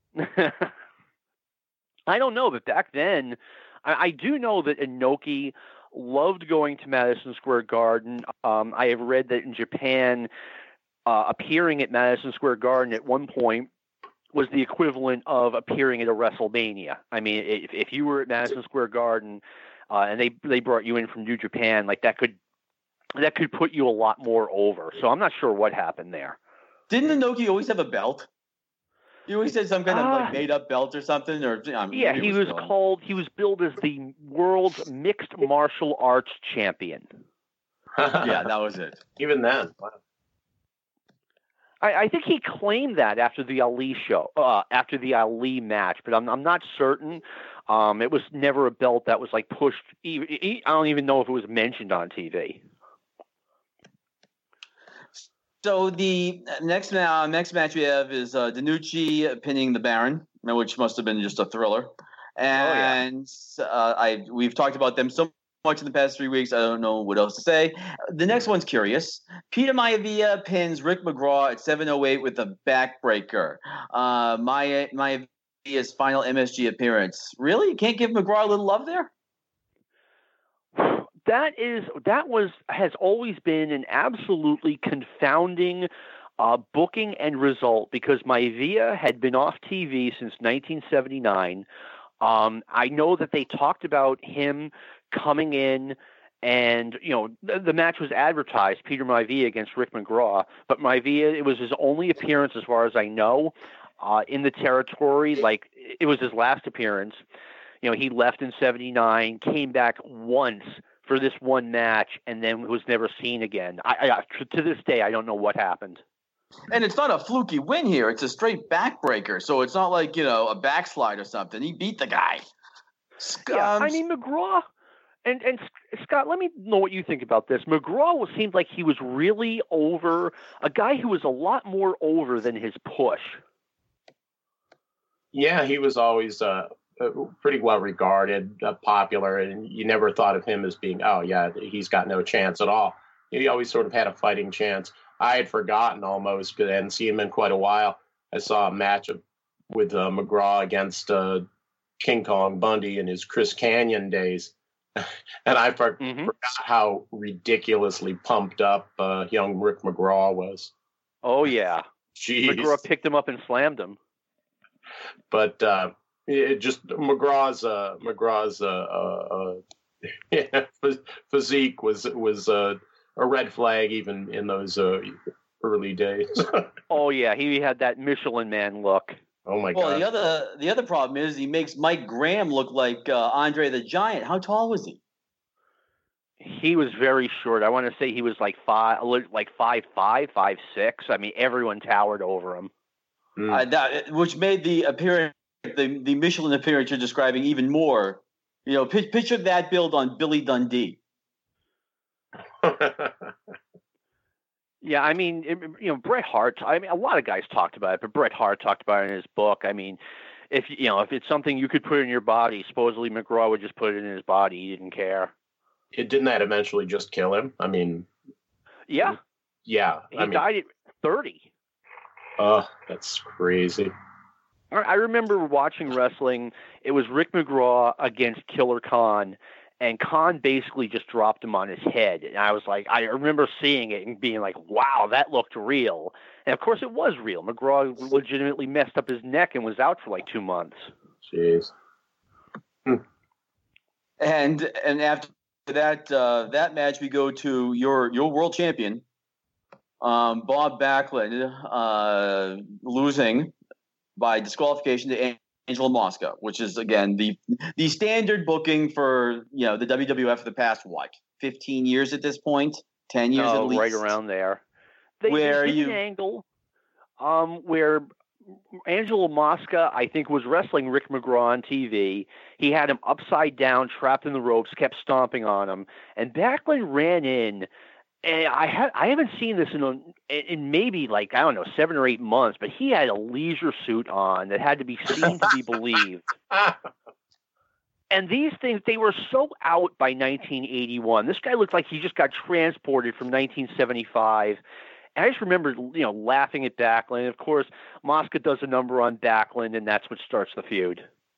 I don't know, but back then, I, I do know that Inoki loved going to Madison Square Garden. Um, I have read that in Japan, uh, appearing at Madison Square Garden at one point was the equivalent of appearing at a WrestleMania. I mean, if, if you were at Madison Square Garden uh, and they they brought you in from New Japan, like that could that could put you a lot more over. So I'm not sure what happened there. Didn't Inoki always have a belt? He always had some kind of uh, like made up belt or something, or I mean, yeah, he was, was called. He was billed as the world's mixed martial arts champion. Yeah, that was it. Even then, wow. I, I think he claimed that after the Ali show, uh, after the Ali match, but I'm I'm not certain. Um, it was never a belt that was like pushed. I don't even know if it was mentioned on T V. So the next uh, next match we have is uh, Danucci pinning the Baron, which must have been just a thriller. And oh, yeah. uh, I we've talked about them so much in the past three weeks. I don't know what else to say. The next one's curious. Peter Maivia pins Rick McGraw at seven oh eight with a backbreaker. Uh, Maya, Maivia's final M S G appearance. Really? You can't give McGraw a little love there? That is that was has always been an absolutely confounding uh, booking and result because Maivia had been off T V since nineteen seventy-nine. Um, I know that they talked about him coming in, and you know the, the match was advertised, Peter Maivia against Rick McGraw, but Maivia, it was his only appearance as far as I know uh, in the territory. Like it was his last appearance. You know, he left in seventy-nine, came back once for this one match, and then was never seen again. I, I to this day I don't know what happened. And it's not a fluky win here; it's a straight backbreaker. So it's not like you know a backslide or something. He beat the guy. Yeah, I mean McGraw. And and Scott, let me know what you think about this. McGraw seemed like he was really over, a guy who was a lot more over than his push. Yeah, he was always uh, pretty well regarded, uh, popular, and you never thought of him as being, oh, yeah, he's got no chance at all. He always sort of had a fighting chance. I had forgotten almost, because I hadn't seen him in quite a while. I saw a match of, with uh, McGraw against uh, King Kong Bundy in his Chris Kanyon days. And I for- mm-hmm. forgot how ridiculously pumped up uh, young Rick McGraw was. Oh, yeah. Jeez. McGraw picked him up and slammed him. But uh, it just McGraw's uh, McGraw's uh, uh, yeah, physique was was uh, a red flag even in those uh, early days. Oh, yeah. He had that Michelin Man look. Oh my well, God! Well, the other the other problem is he makes Mike Graham look like uh, Andre the Giant. How tall was he? He was very short. I want to say he was like five, like five five, five six. I mean, everyone towered over him. Mm. Uh, that, which made the appearance, the the Michelin appearance you're describing, even more. You know, p- picture that build on Billy Dundee. Yeah, I mean, it, you know, Bret Hart. I mean, a lot of guys talked about it, but Bret Hart talked about it in his book. I mean, if you know, if it's something you could put in your body, supposedly McGraw would just put it in his body. He didn't care. It didn't that eventually just kill him? I mean, yeah, yeah. He I mean, died at thirty. Oh, that's crazy. I remember watching wrestling. It was Rick McGraw against Killer Khan. And Khan basically just dropped him on his head. And I was like, I remember seeing it and being like, wow, that looked real. And of course it was real. McGraw legitimately messed up his neck and was out for like two months. Jeez. Hmm. And and after that uh, that match, we go to your your world champion, um, Bob Backlund, uh, losing by disqualification to Angelo Mosca, which is again the the standard booking for you know the W W F for the past what fifteen years at this point, ten years oh, at least, right around there. They, where they did you an angle, um, where Angelo Mosca, I think, was wrestling Rick McGraw on T V. He had him upside down, trapped in the ropes, kept stomping on him, and Backlund ran in. And I ha- I haven't seen this in a, in maybe like I don't know seven or eight months, but he had a leisure suit on that had to be seen to be believed. And these things, they were so out by nineteen eighty-one. This guy looked like he just got transported from nineteen seventy-five. And I just remember, you know, laughing at Backlund. Of course, Mosca does a number on Backlund, and that's what starts the feud.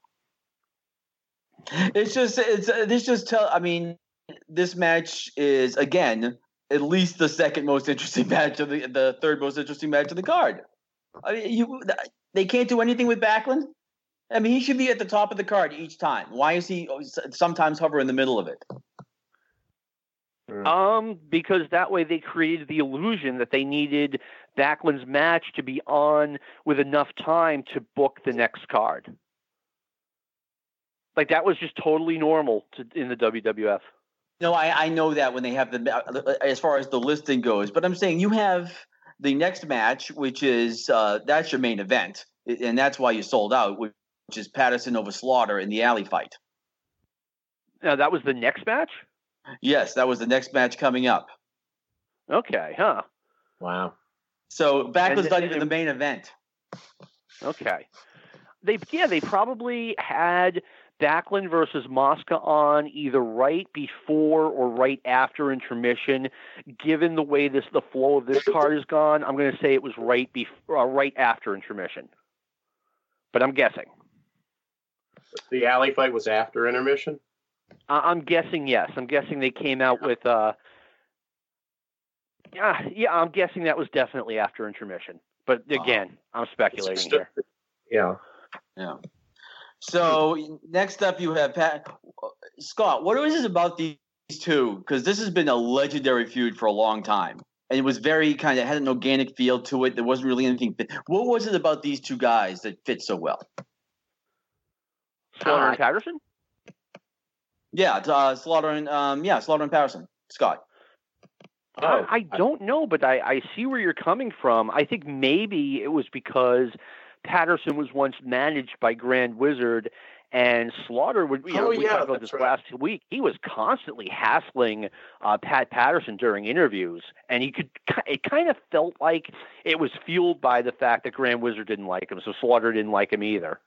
It's just, it's this just tell. I mean, this match is again at least the second most interesting match of the the third most interesting match of the card. I mean, you they can't do anything with Backlund. I mean, he should be at the top of the card each time. Why is he sometimes hover in the middle of it? Um, because that way they created the illusion that they needed Backlund's match to be on with enough time to book the next card. Like that was just totally normal to, in the W W F. No, I, I know that when they have the as far as the listing goes, but I'm saying you have the next match, which is uh, that's your main event, and that's why you sold out, which is Patterson over Slaughter in the alley fight. Now that was the next match? Yes, that was the next match coming up. Okay, huh? Wow. So Backlund's not even the main event. Okay. They yeah, they probably had Backlund versus Mosca on either right before or right after intermission. Given the way this the flow of this card has gone, I'm going to say it was right before, uh, right after intermission. But I'm guessing. The alley fight was after intermission? Uh, I'm guessing yes. I'm guessing they came out with. Uh, yeah, yeah. I'm guessing that was definitely after intermission. But again, uh, I'm speculating here. Yeah, yeah. So next up, you have Pat Scott. What is it about these two? Because this has been a legendary feud for a long time, and it was very kind of had an organic feel to it. There wasn't really anything. What was it about these two guys that fit so well? Slaughter and Patterson. Yeah, uh, Slaughter and um, yeah, Slaughter and Patterson. Scott. Oh, I, I don't know, but I, I see where you're coming from. I think maybe it was because Patterson was once managed by Grand Wizard, and Slaughter would. You know, oh, we yeah, talked about this right. last week. He was constantly hassling uh, Pat Patterson during interviews, and he could. It kind of felt like it was fueled by the fact that Grand Wizard didn't like him, so Slaughter didn't like him either.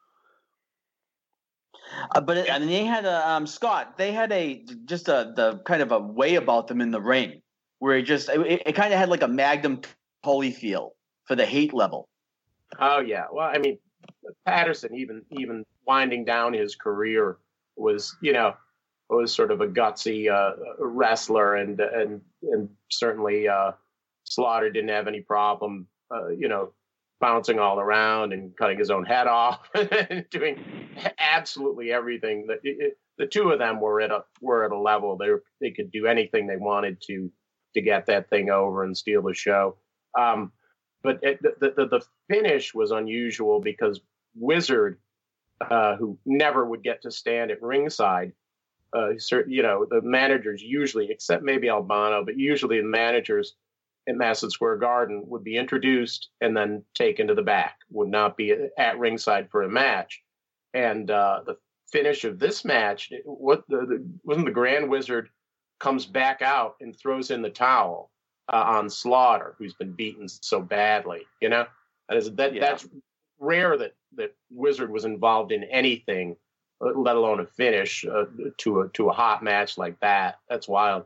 Uh, but it, I mean, they had a um, Scott. They had a just a the kind of a way about them in the ring, where it just it, it kind of had like a Magnum Tully feel for the hate level. Oh yeah, well, I mean, Patterson even even winding down his career was you know was sort of a gutsy uh, wrestler, and and and certainly uh, Slaughter didn't have any problem uh, you know bouncing all around and cutting his own head off and doing absolutely everything. That it, the two of them were at a were at a level they were, they could do anything they wanted to to get that thing over and steal the show. Um, but it, the, the the finish was unusual because Wizard, uh, who never would get to stand at ringside, uh, you know, the managers usually, except maybe Albano, but usually the managers in Madison Square Garden would be introduced and then taken to the back, would not be at ringside for a match. And uh, the finish of this match, what the, the wasn't the Grand Wizard comes back out and throws in the towel uh, on Slaughter, who's been beaten so badly. You know, that is that yeah. that's rare that that Wizard was involved in anything, let alone a finish uh, to a to a hot match like that. That's wild.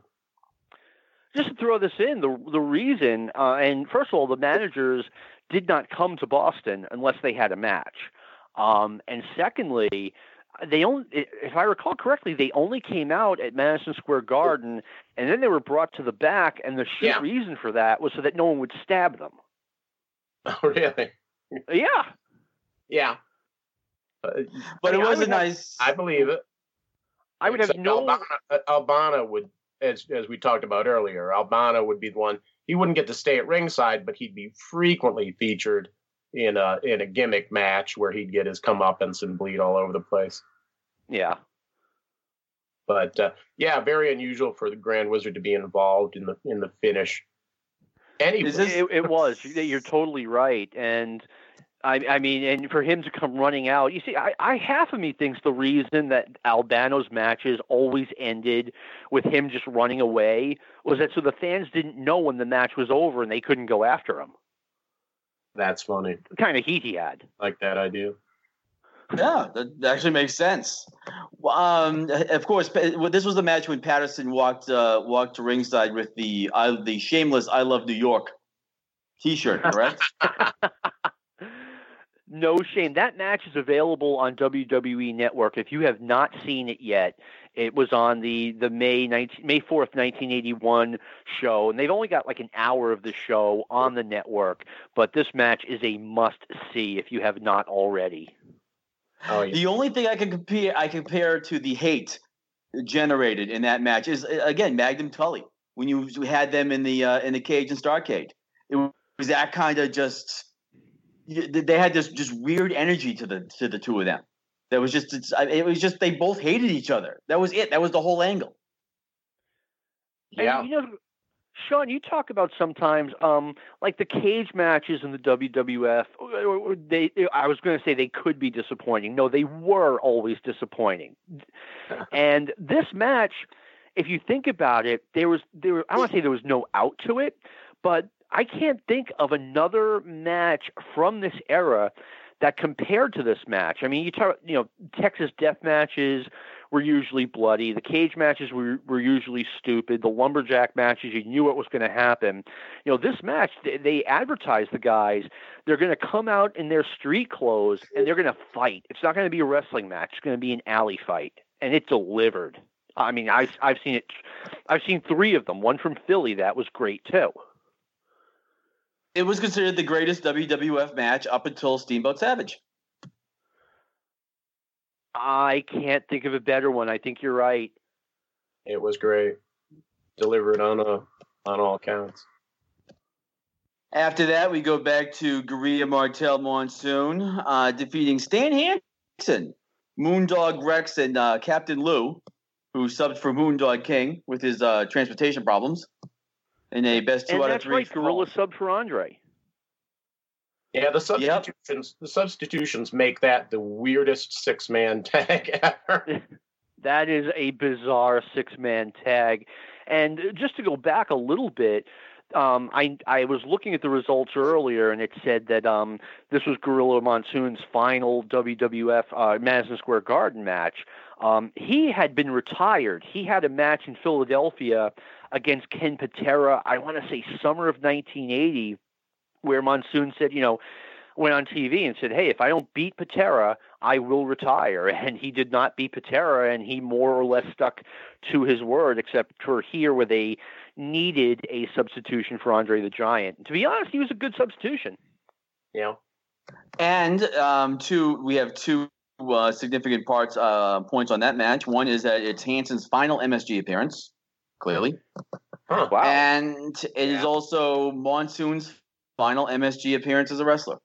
Just to throw this in, the the reason, uh, and first of all, the managers did not come to Boston unless they had a match. Um, and secondly, they only, if I recall correctly, they only came out at Madison Square Garden, and then they were brought to the back, and the sheer yeah. reason for that was so that no one would stab them. Oh, really? Yeah. Yeah. Uh, but I mean, it was a have, nice... I believe it. I would Except have no... Albano, Albano would, as as we talked about earlier, Albano would be the one. He wouldn't get to stay at ringside, but he'd be frequently featured in a in a gimmick match where he'd get his comeuppance and bleed all over the place. Yeah. But uh, yeah, very unusual for the Grand Wizard to be involved in the in the finish. Anyway, it, it was. You're totally right, and I, I mean, and for him to come running out, you see, I, I half of me thinks the reason that Albano's matches always ended with him just running away was that so the fans didn't know when the match was over and they couldn't go after him. That's funny. The kind of heat he had. Like that idea. Yeah, that actually makes sense. Um, of course, this was the match when Patterson walked uh, walked to ringside with the uh, the shameless "I Love New York" T-shirt, correct? No shame. That match is available on W W E Network. If you have not seen it yet, it was on the the May nineteenth, May fourth, nineteen eighty-one show, and they've only got like an hour of the show on the network. But this match is a must see if you have not already. Oh, yeah. The only thing I can compare I compare to the hate generated in that match is again Magnum Tully when you had them in the uh, in the cage and Starrcade. It was that kind of just they had this just weird energy to the to the two of them. That was just it's, it was just they both hated each other. That was it. That was the whole angle. Yeah. And, you know, Sean, you talk about sometimes, um, like the cage matches in the W W F. They, I was going to say they could be disappointing. No, they were always disappointing. And this match, if you think about it, there was there. I don't want to say there was no out to it, but I can't think of another match from this era that compared to this match. I mean, you talk, you know, Texas death matches were usually bloody. The cage matches were, were usually stupid. The lumberjack matches, you knew what was going to happen. You know, this match, they, they advertised the guys, they're going to come out in their street clothes and they're going to fight. It's not going to be a wrestling match. It's going to be an alley fight. And it delivered. I mean, I've, I've seen it. I've seen three of them. One from Philly. That was great too. It was considered the greatest W W F match up until Steamboat Savage. I can't think of a better one. I think you're right. It was great. Delivered on a, on all counts. After that, we go back to Guerrilla Martel Monsoon uh, defeating Stan Hansen, Moondog Rex, and uh, Captain Lou, who subbed for Moondog King with his uh, transportation problems. In a best two and out that's of three. Right, Gorilla sub for Andre. Yeah, the substitutions yep. the substitutions make that the weirdest six man tag ever. That is a bizarre six man tag. And just to go back a little bit, um, I I was looking at the results earlier, and it said that um, this was Gorilla Monsoon's final W W F uh, Madison Square Garden match. Um, he had been retired. He had a match in Philadelphia against Ken Patera, I want to say summer of nineteen eighty, where Monsoon said, you know, went on T V and said, hey, if I don't beat Patera, I will retire. And he did not beat Patera, and he more or less stuck to his word, except for here where they needed a substitution for Andre the Giant. And to be honest, he was a good substitution. Yeah. And um, two, we have two uh, significant parts uh, points on that match. One is that it's Hansen's final M S G appearance. Clearly. Huh, wow. And it yeah. is also Monsoon's final M S G appearance as a wrestler.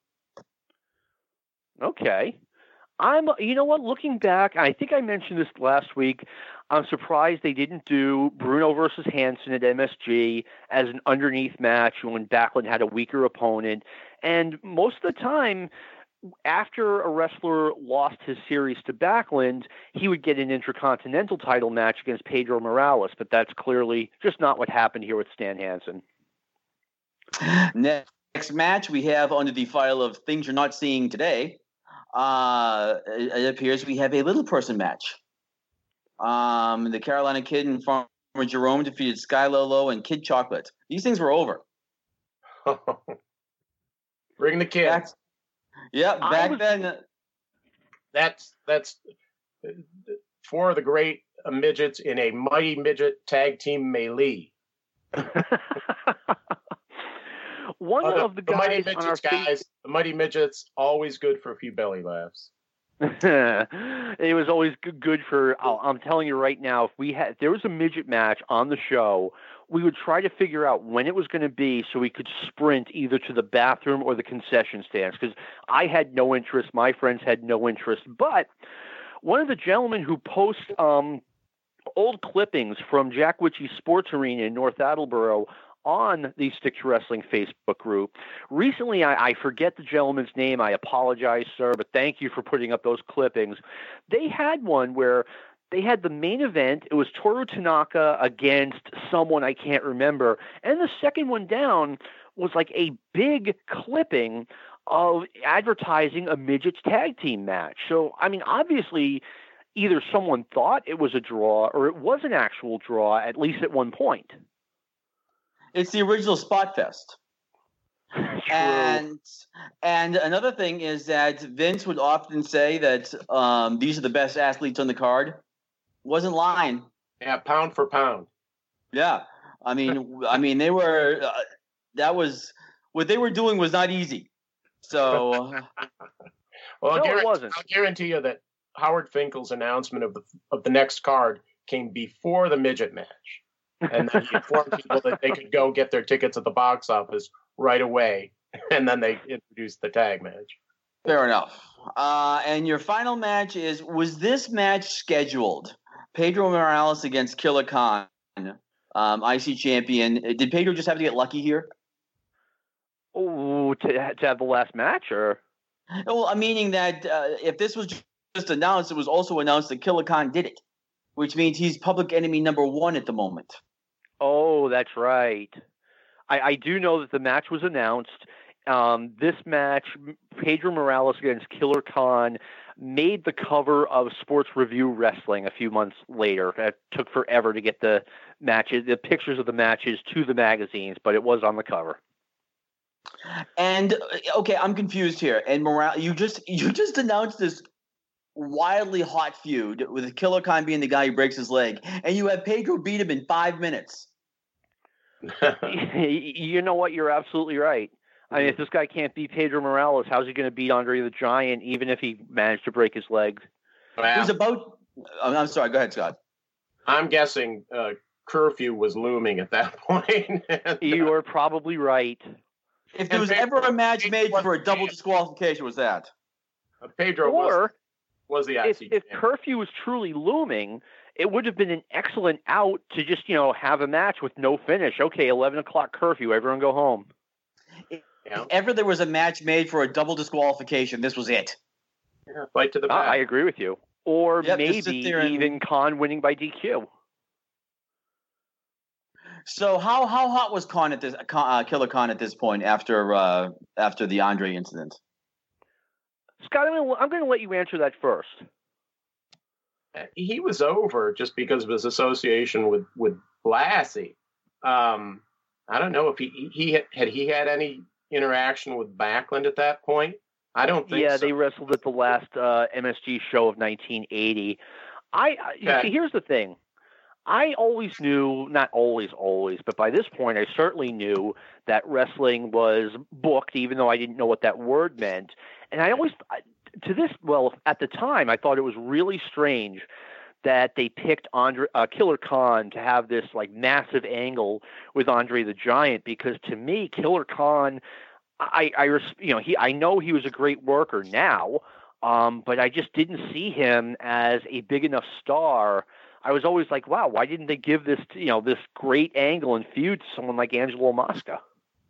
Okay. I'm, you know what, looking back, I think I mentioned this last week, I'm surprised they didn't do Bruno versus Hansen at M S G as an underneath match when Backlund had a weaker opponent. And most of the time, after a wrestler lost his series to Backlund, he would get an Intercontinental title match against Pedro Morales, but that's clearly just not what happened here with Stan Hansen. Next match we have under the file of things you're not seeing today. Uh, it, it appears we have a little person match. Um, the Carolina Kid and Farmer Jerome defeated Sky Lolo and Kid Chocolate. These things were over. Bring the kids. Back, yeah, back was, then. That's that's four of the great midgets in a mighty midget tag team melee. One oh, the, of the, the guys mighty midgets, on our guys, face- the mighty midgets, always good for a few belly laughs. It was always good for. I'm telling you right now, if we had, if there was a midget match on the show, we would try to figure out when it was going to be so we could sprint either to the bathroom or the concession stands. Because I had no interest, my friends had no interest. But one of the gentlemen who posts um, old clippings from Jack Witchy's Sports Arena in North Attleboro on the Stick to Wrestling Facebook group. Recently, I, I forget the gentleman's name. I apologize, sir, but thank you for putting up those clippings. They had one where they had the main event. It was Toru Tanaka against someone I can't remember. And the second one down was like a big clipping of advertising a midgets tag team match. So, I mean, obviously, either someone thought it was a draw or it was an actual draw, at least at one point. It's the original Spot Fest. True. And and another thing is that Vince would often say that um, these are the best athletes on the card. Wasn't lying. Yeah, pound for pound. Yeah, I mean, I mean, they were. Uh, that was what they were doing was not easy. So, well, no, I'll, guarantee, it wasn't. I'll guarantee you that Howard Finkel's announcement of the of the next card came before the midget match. And then he informed people that they could go get their tickets at the box office right away. And then they introduced the tag match. Fair enough. Uh, and your final match is, was this match scheduled? Pedro Morales against Killer Khan, um, I C champion. Did Pedro just have to get lucky here? Oh, to, to have the last match, or? Well, I'm meaning that uh, if this was just announced, it was also announced that Killer Khan did it, which means he's public enemy number one at the moment. Oh, that's right. I, I do know that the match was announced. Um, this match, Pedro Morales against Killer Khan, made the cover of Sports Review Wrestling a few months later. It took forever to get the matches, the pictures of the matches to the magazines, but it was on the cover. And okay, I'm confused here. And Morales, you just you just announced this wildly hot feud with Killer Khan being the guy who breaks his leg, and you have Pedro beat him in five minutes. You know what? You're absolutely right. I mean, if this guy can't beat Pedro Morales, how's he going to beat Andre the Giant, even if he managed to break his legs? Wow. It was about. I'm sorry. Go ahead, Scott. I'm guessing uh, curfew was looming at that point. and, You are probably right. If there was Pedro, ever a match made for a double disqualification, was that? uh, Pedro Or was, was the I if, C if champion. curfew was truly looming, it would have been an excellent out to just, you know, have a match with no finish. Okay, eleven o'clock curfew, everyone go home. If Yeah. ever there was a match made for a double disqualification, this was it. Yeah, fight to the Uh, back. I agree with you. Or Yep, just sit maybe there and- even Khan winning by D Q. So how how hot was Khan at this uh, Killer Khan at this point after uh, after the Andre incident? Scott, I'm going, to, I'm going to let you answer that first. He was over just because of his association with with Blassie. Um, I don't know if he he had, had he had any interaction with Backlund at that point. I don't think Yeah, so. they wrestled at the last uh, M S G show of nineteen eighty. I, I you Okay. see, here's the thing. I always knew, not always, always, but by this point, I certainly knew that wrestling was booked, even though I didn't know what that word meant. And I always, to this, well, at the time, I thought it was really strange that they picked Andre, uh, Killer Khan to have this like massive angle with Andre the Giant, because to me, Killer Khan, I, I, you know, he, I know he was a great worker now, um, but I just didn't see him as a big enough star. I was always like, wow, why didn't they give this, you know, this great angle and feud to someone like Angelo Mosca?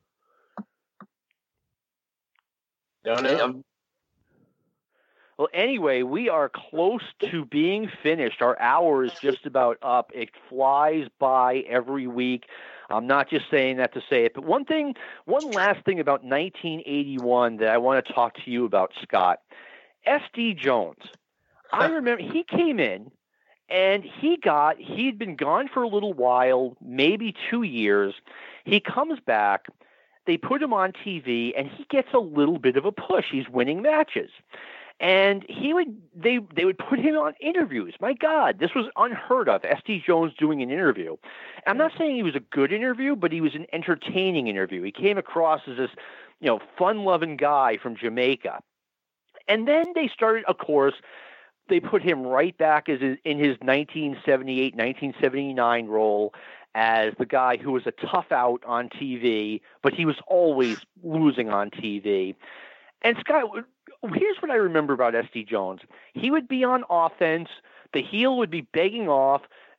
Don't know. Well, anyway, we are close to being finished. Our hour is just about up. It flies by every week. I'm not just saying that to say it. But one thing, one last thing about nineteen eighty-one that I want to talk to you about, Scott. S D Jones. I remember he came in and he got, he'd been gone for a little while, maybe two years. He comes back. They put him on T V and he gets a little bit of a push. He's winning matches. And he would they they would put him on interviews. My God, this was unheard of. S D Jones doing an interview. I'm not saying he was a good interview, but he was an entertaining interview. He came across as this, you know, fun-loving guy from Jamaica. And then they started, of course, they put him right back as in his nineteen seventy-eight, nineteen seventy-nine role as the guy who was a tough out on T V, but he was always losing on T V. And Scott, here's what I remember about S D Jones. He would be on offense. The heel would be begging off.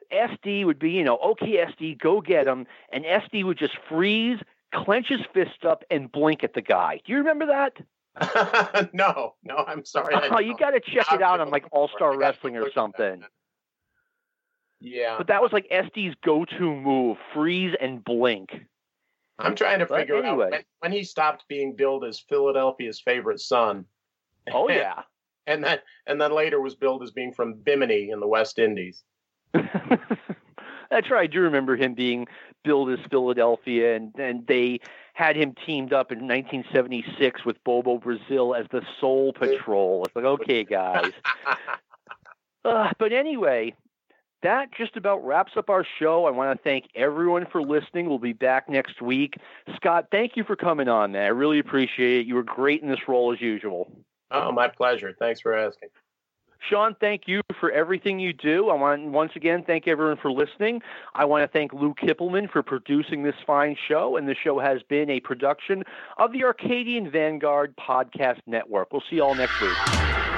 S D would be, you know, okay, S D, go get him. And S D would just freeze, clench his fist up, and blink at the guy. Do you remember that? no, no, I'm sorry. Oh, you got to check it out on like All Star Wrestling or something. Yeah. But that was like S D's go-to move, freeze and blink. I'm trying to But figure anyway. out when, when he stopped being billed as Philadelphia's favorite son. Oh, yeah. and then and then later was billed as being from Bimini in the West Indies. That's right. I do remember him being billed as Philadelphia, and, and they had him teamed up in nineteen seventy-six with Bobo Brazil as the Soul Patrol. It's like, okay, guys. uh, but anyway, that just about wraps up our show. I want to thank everyone for listening. We'll be back next week. Scott, thank you for coming on, man. I really appreciate it. You were great in this role as usual. Oh, my pleasure. Thanks for asking. Sean, thank you for everything you do. I want to once again thank everyone for listening. I want to thank Lou Kippelman for producing this fine show, and the show has been a production of the Arcadian Vanguard Podcast Network. We'll see you all next week.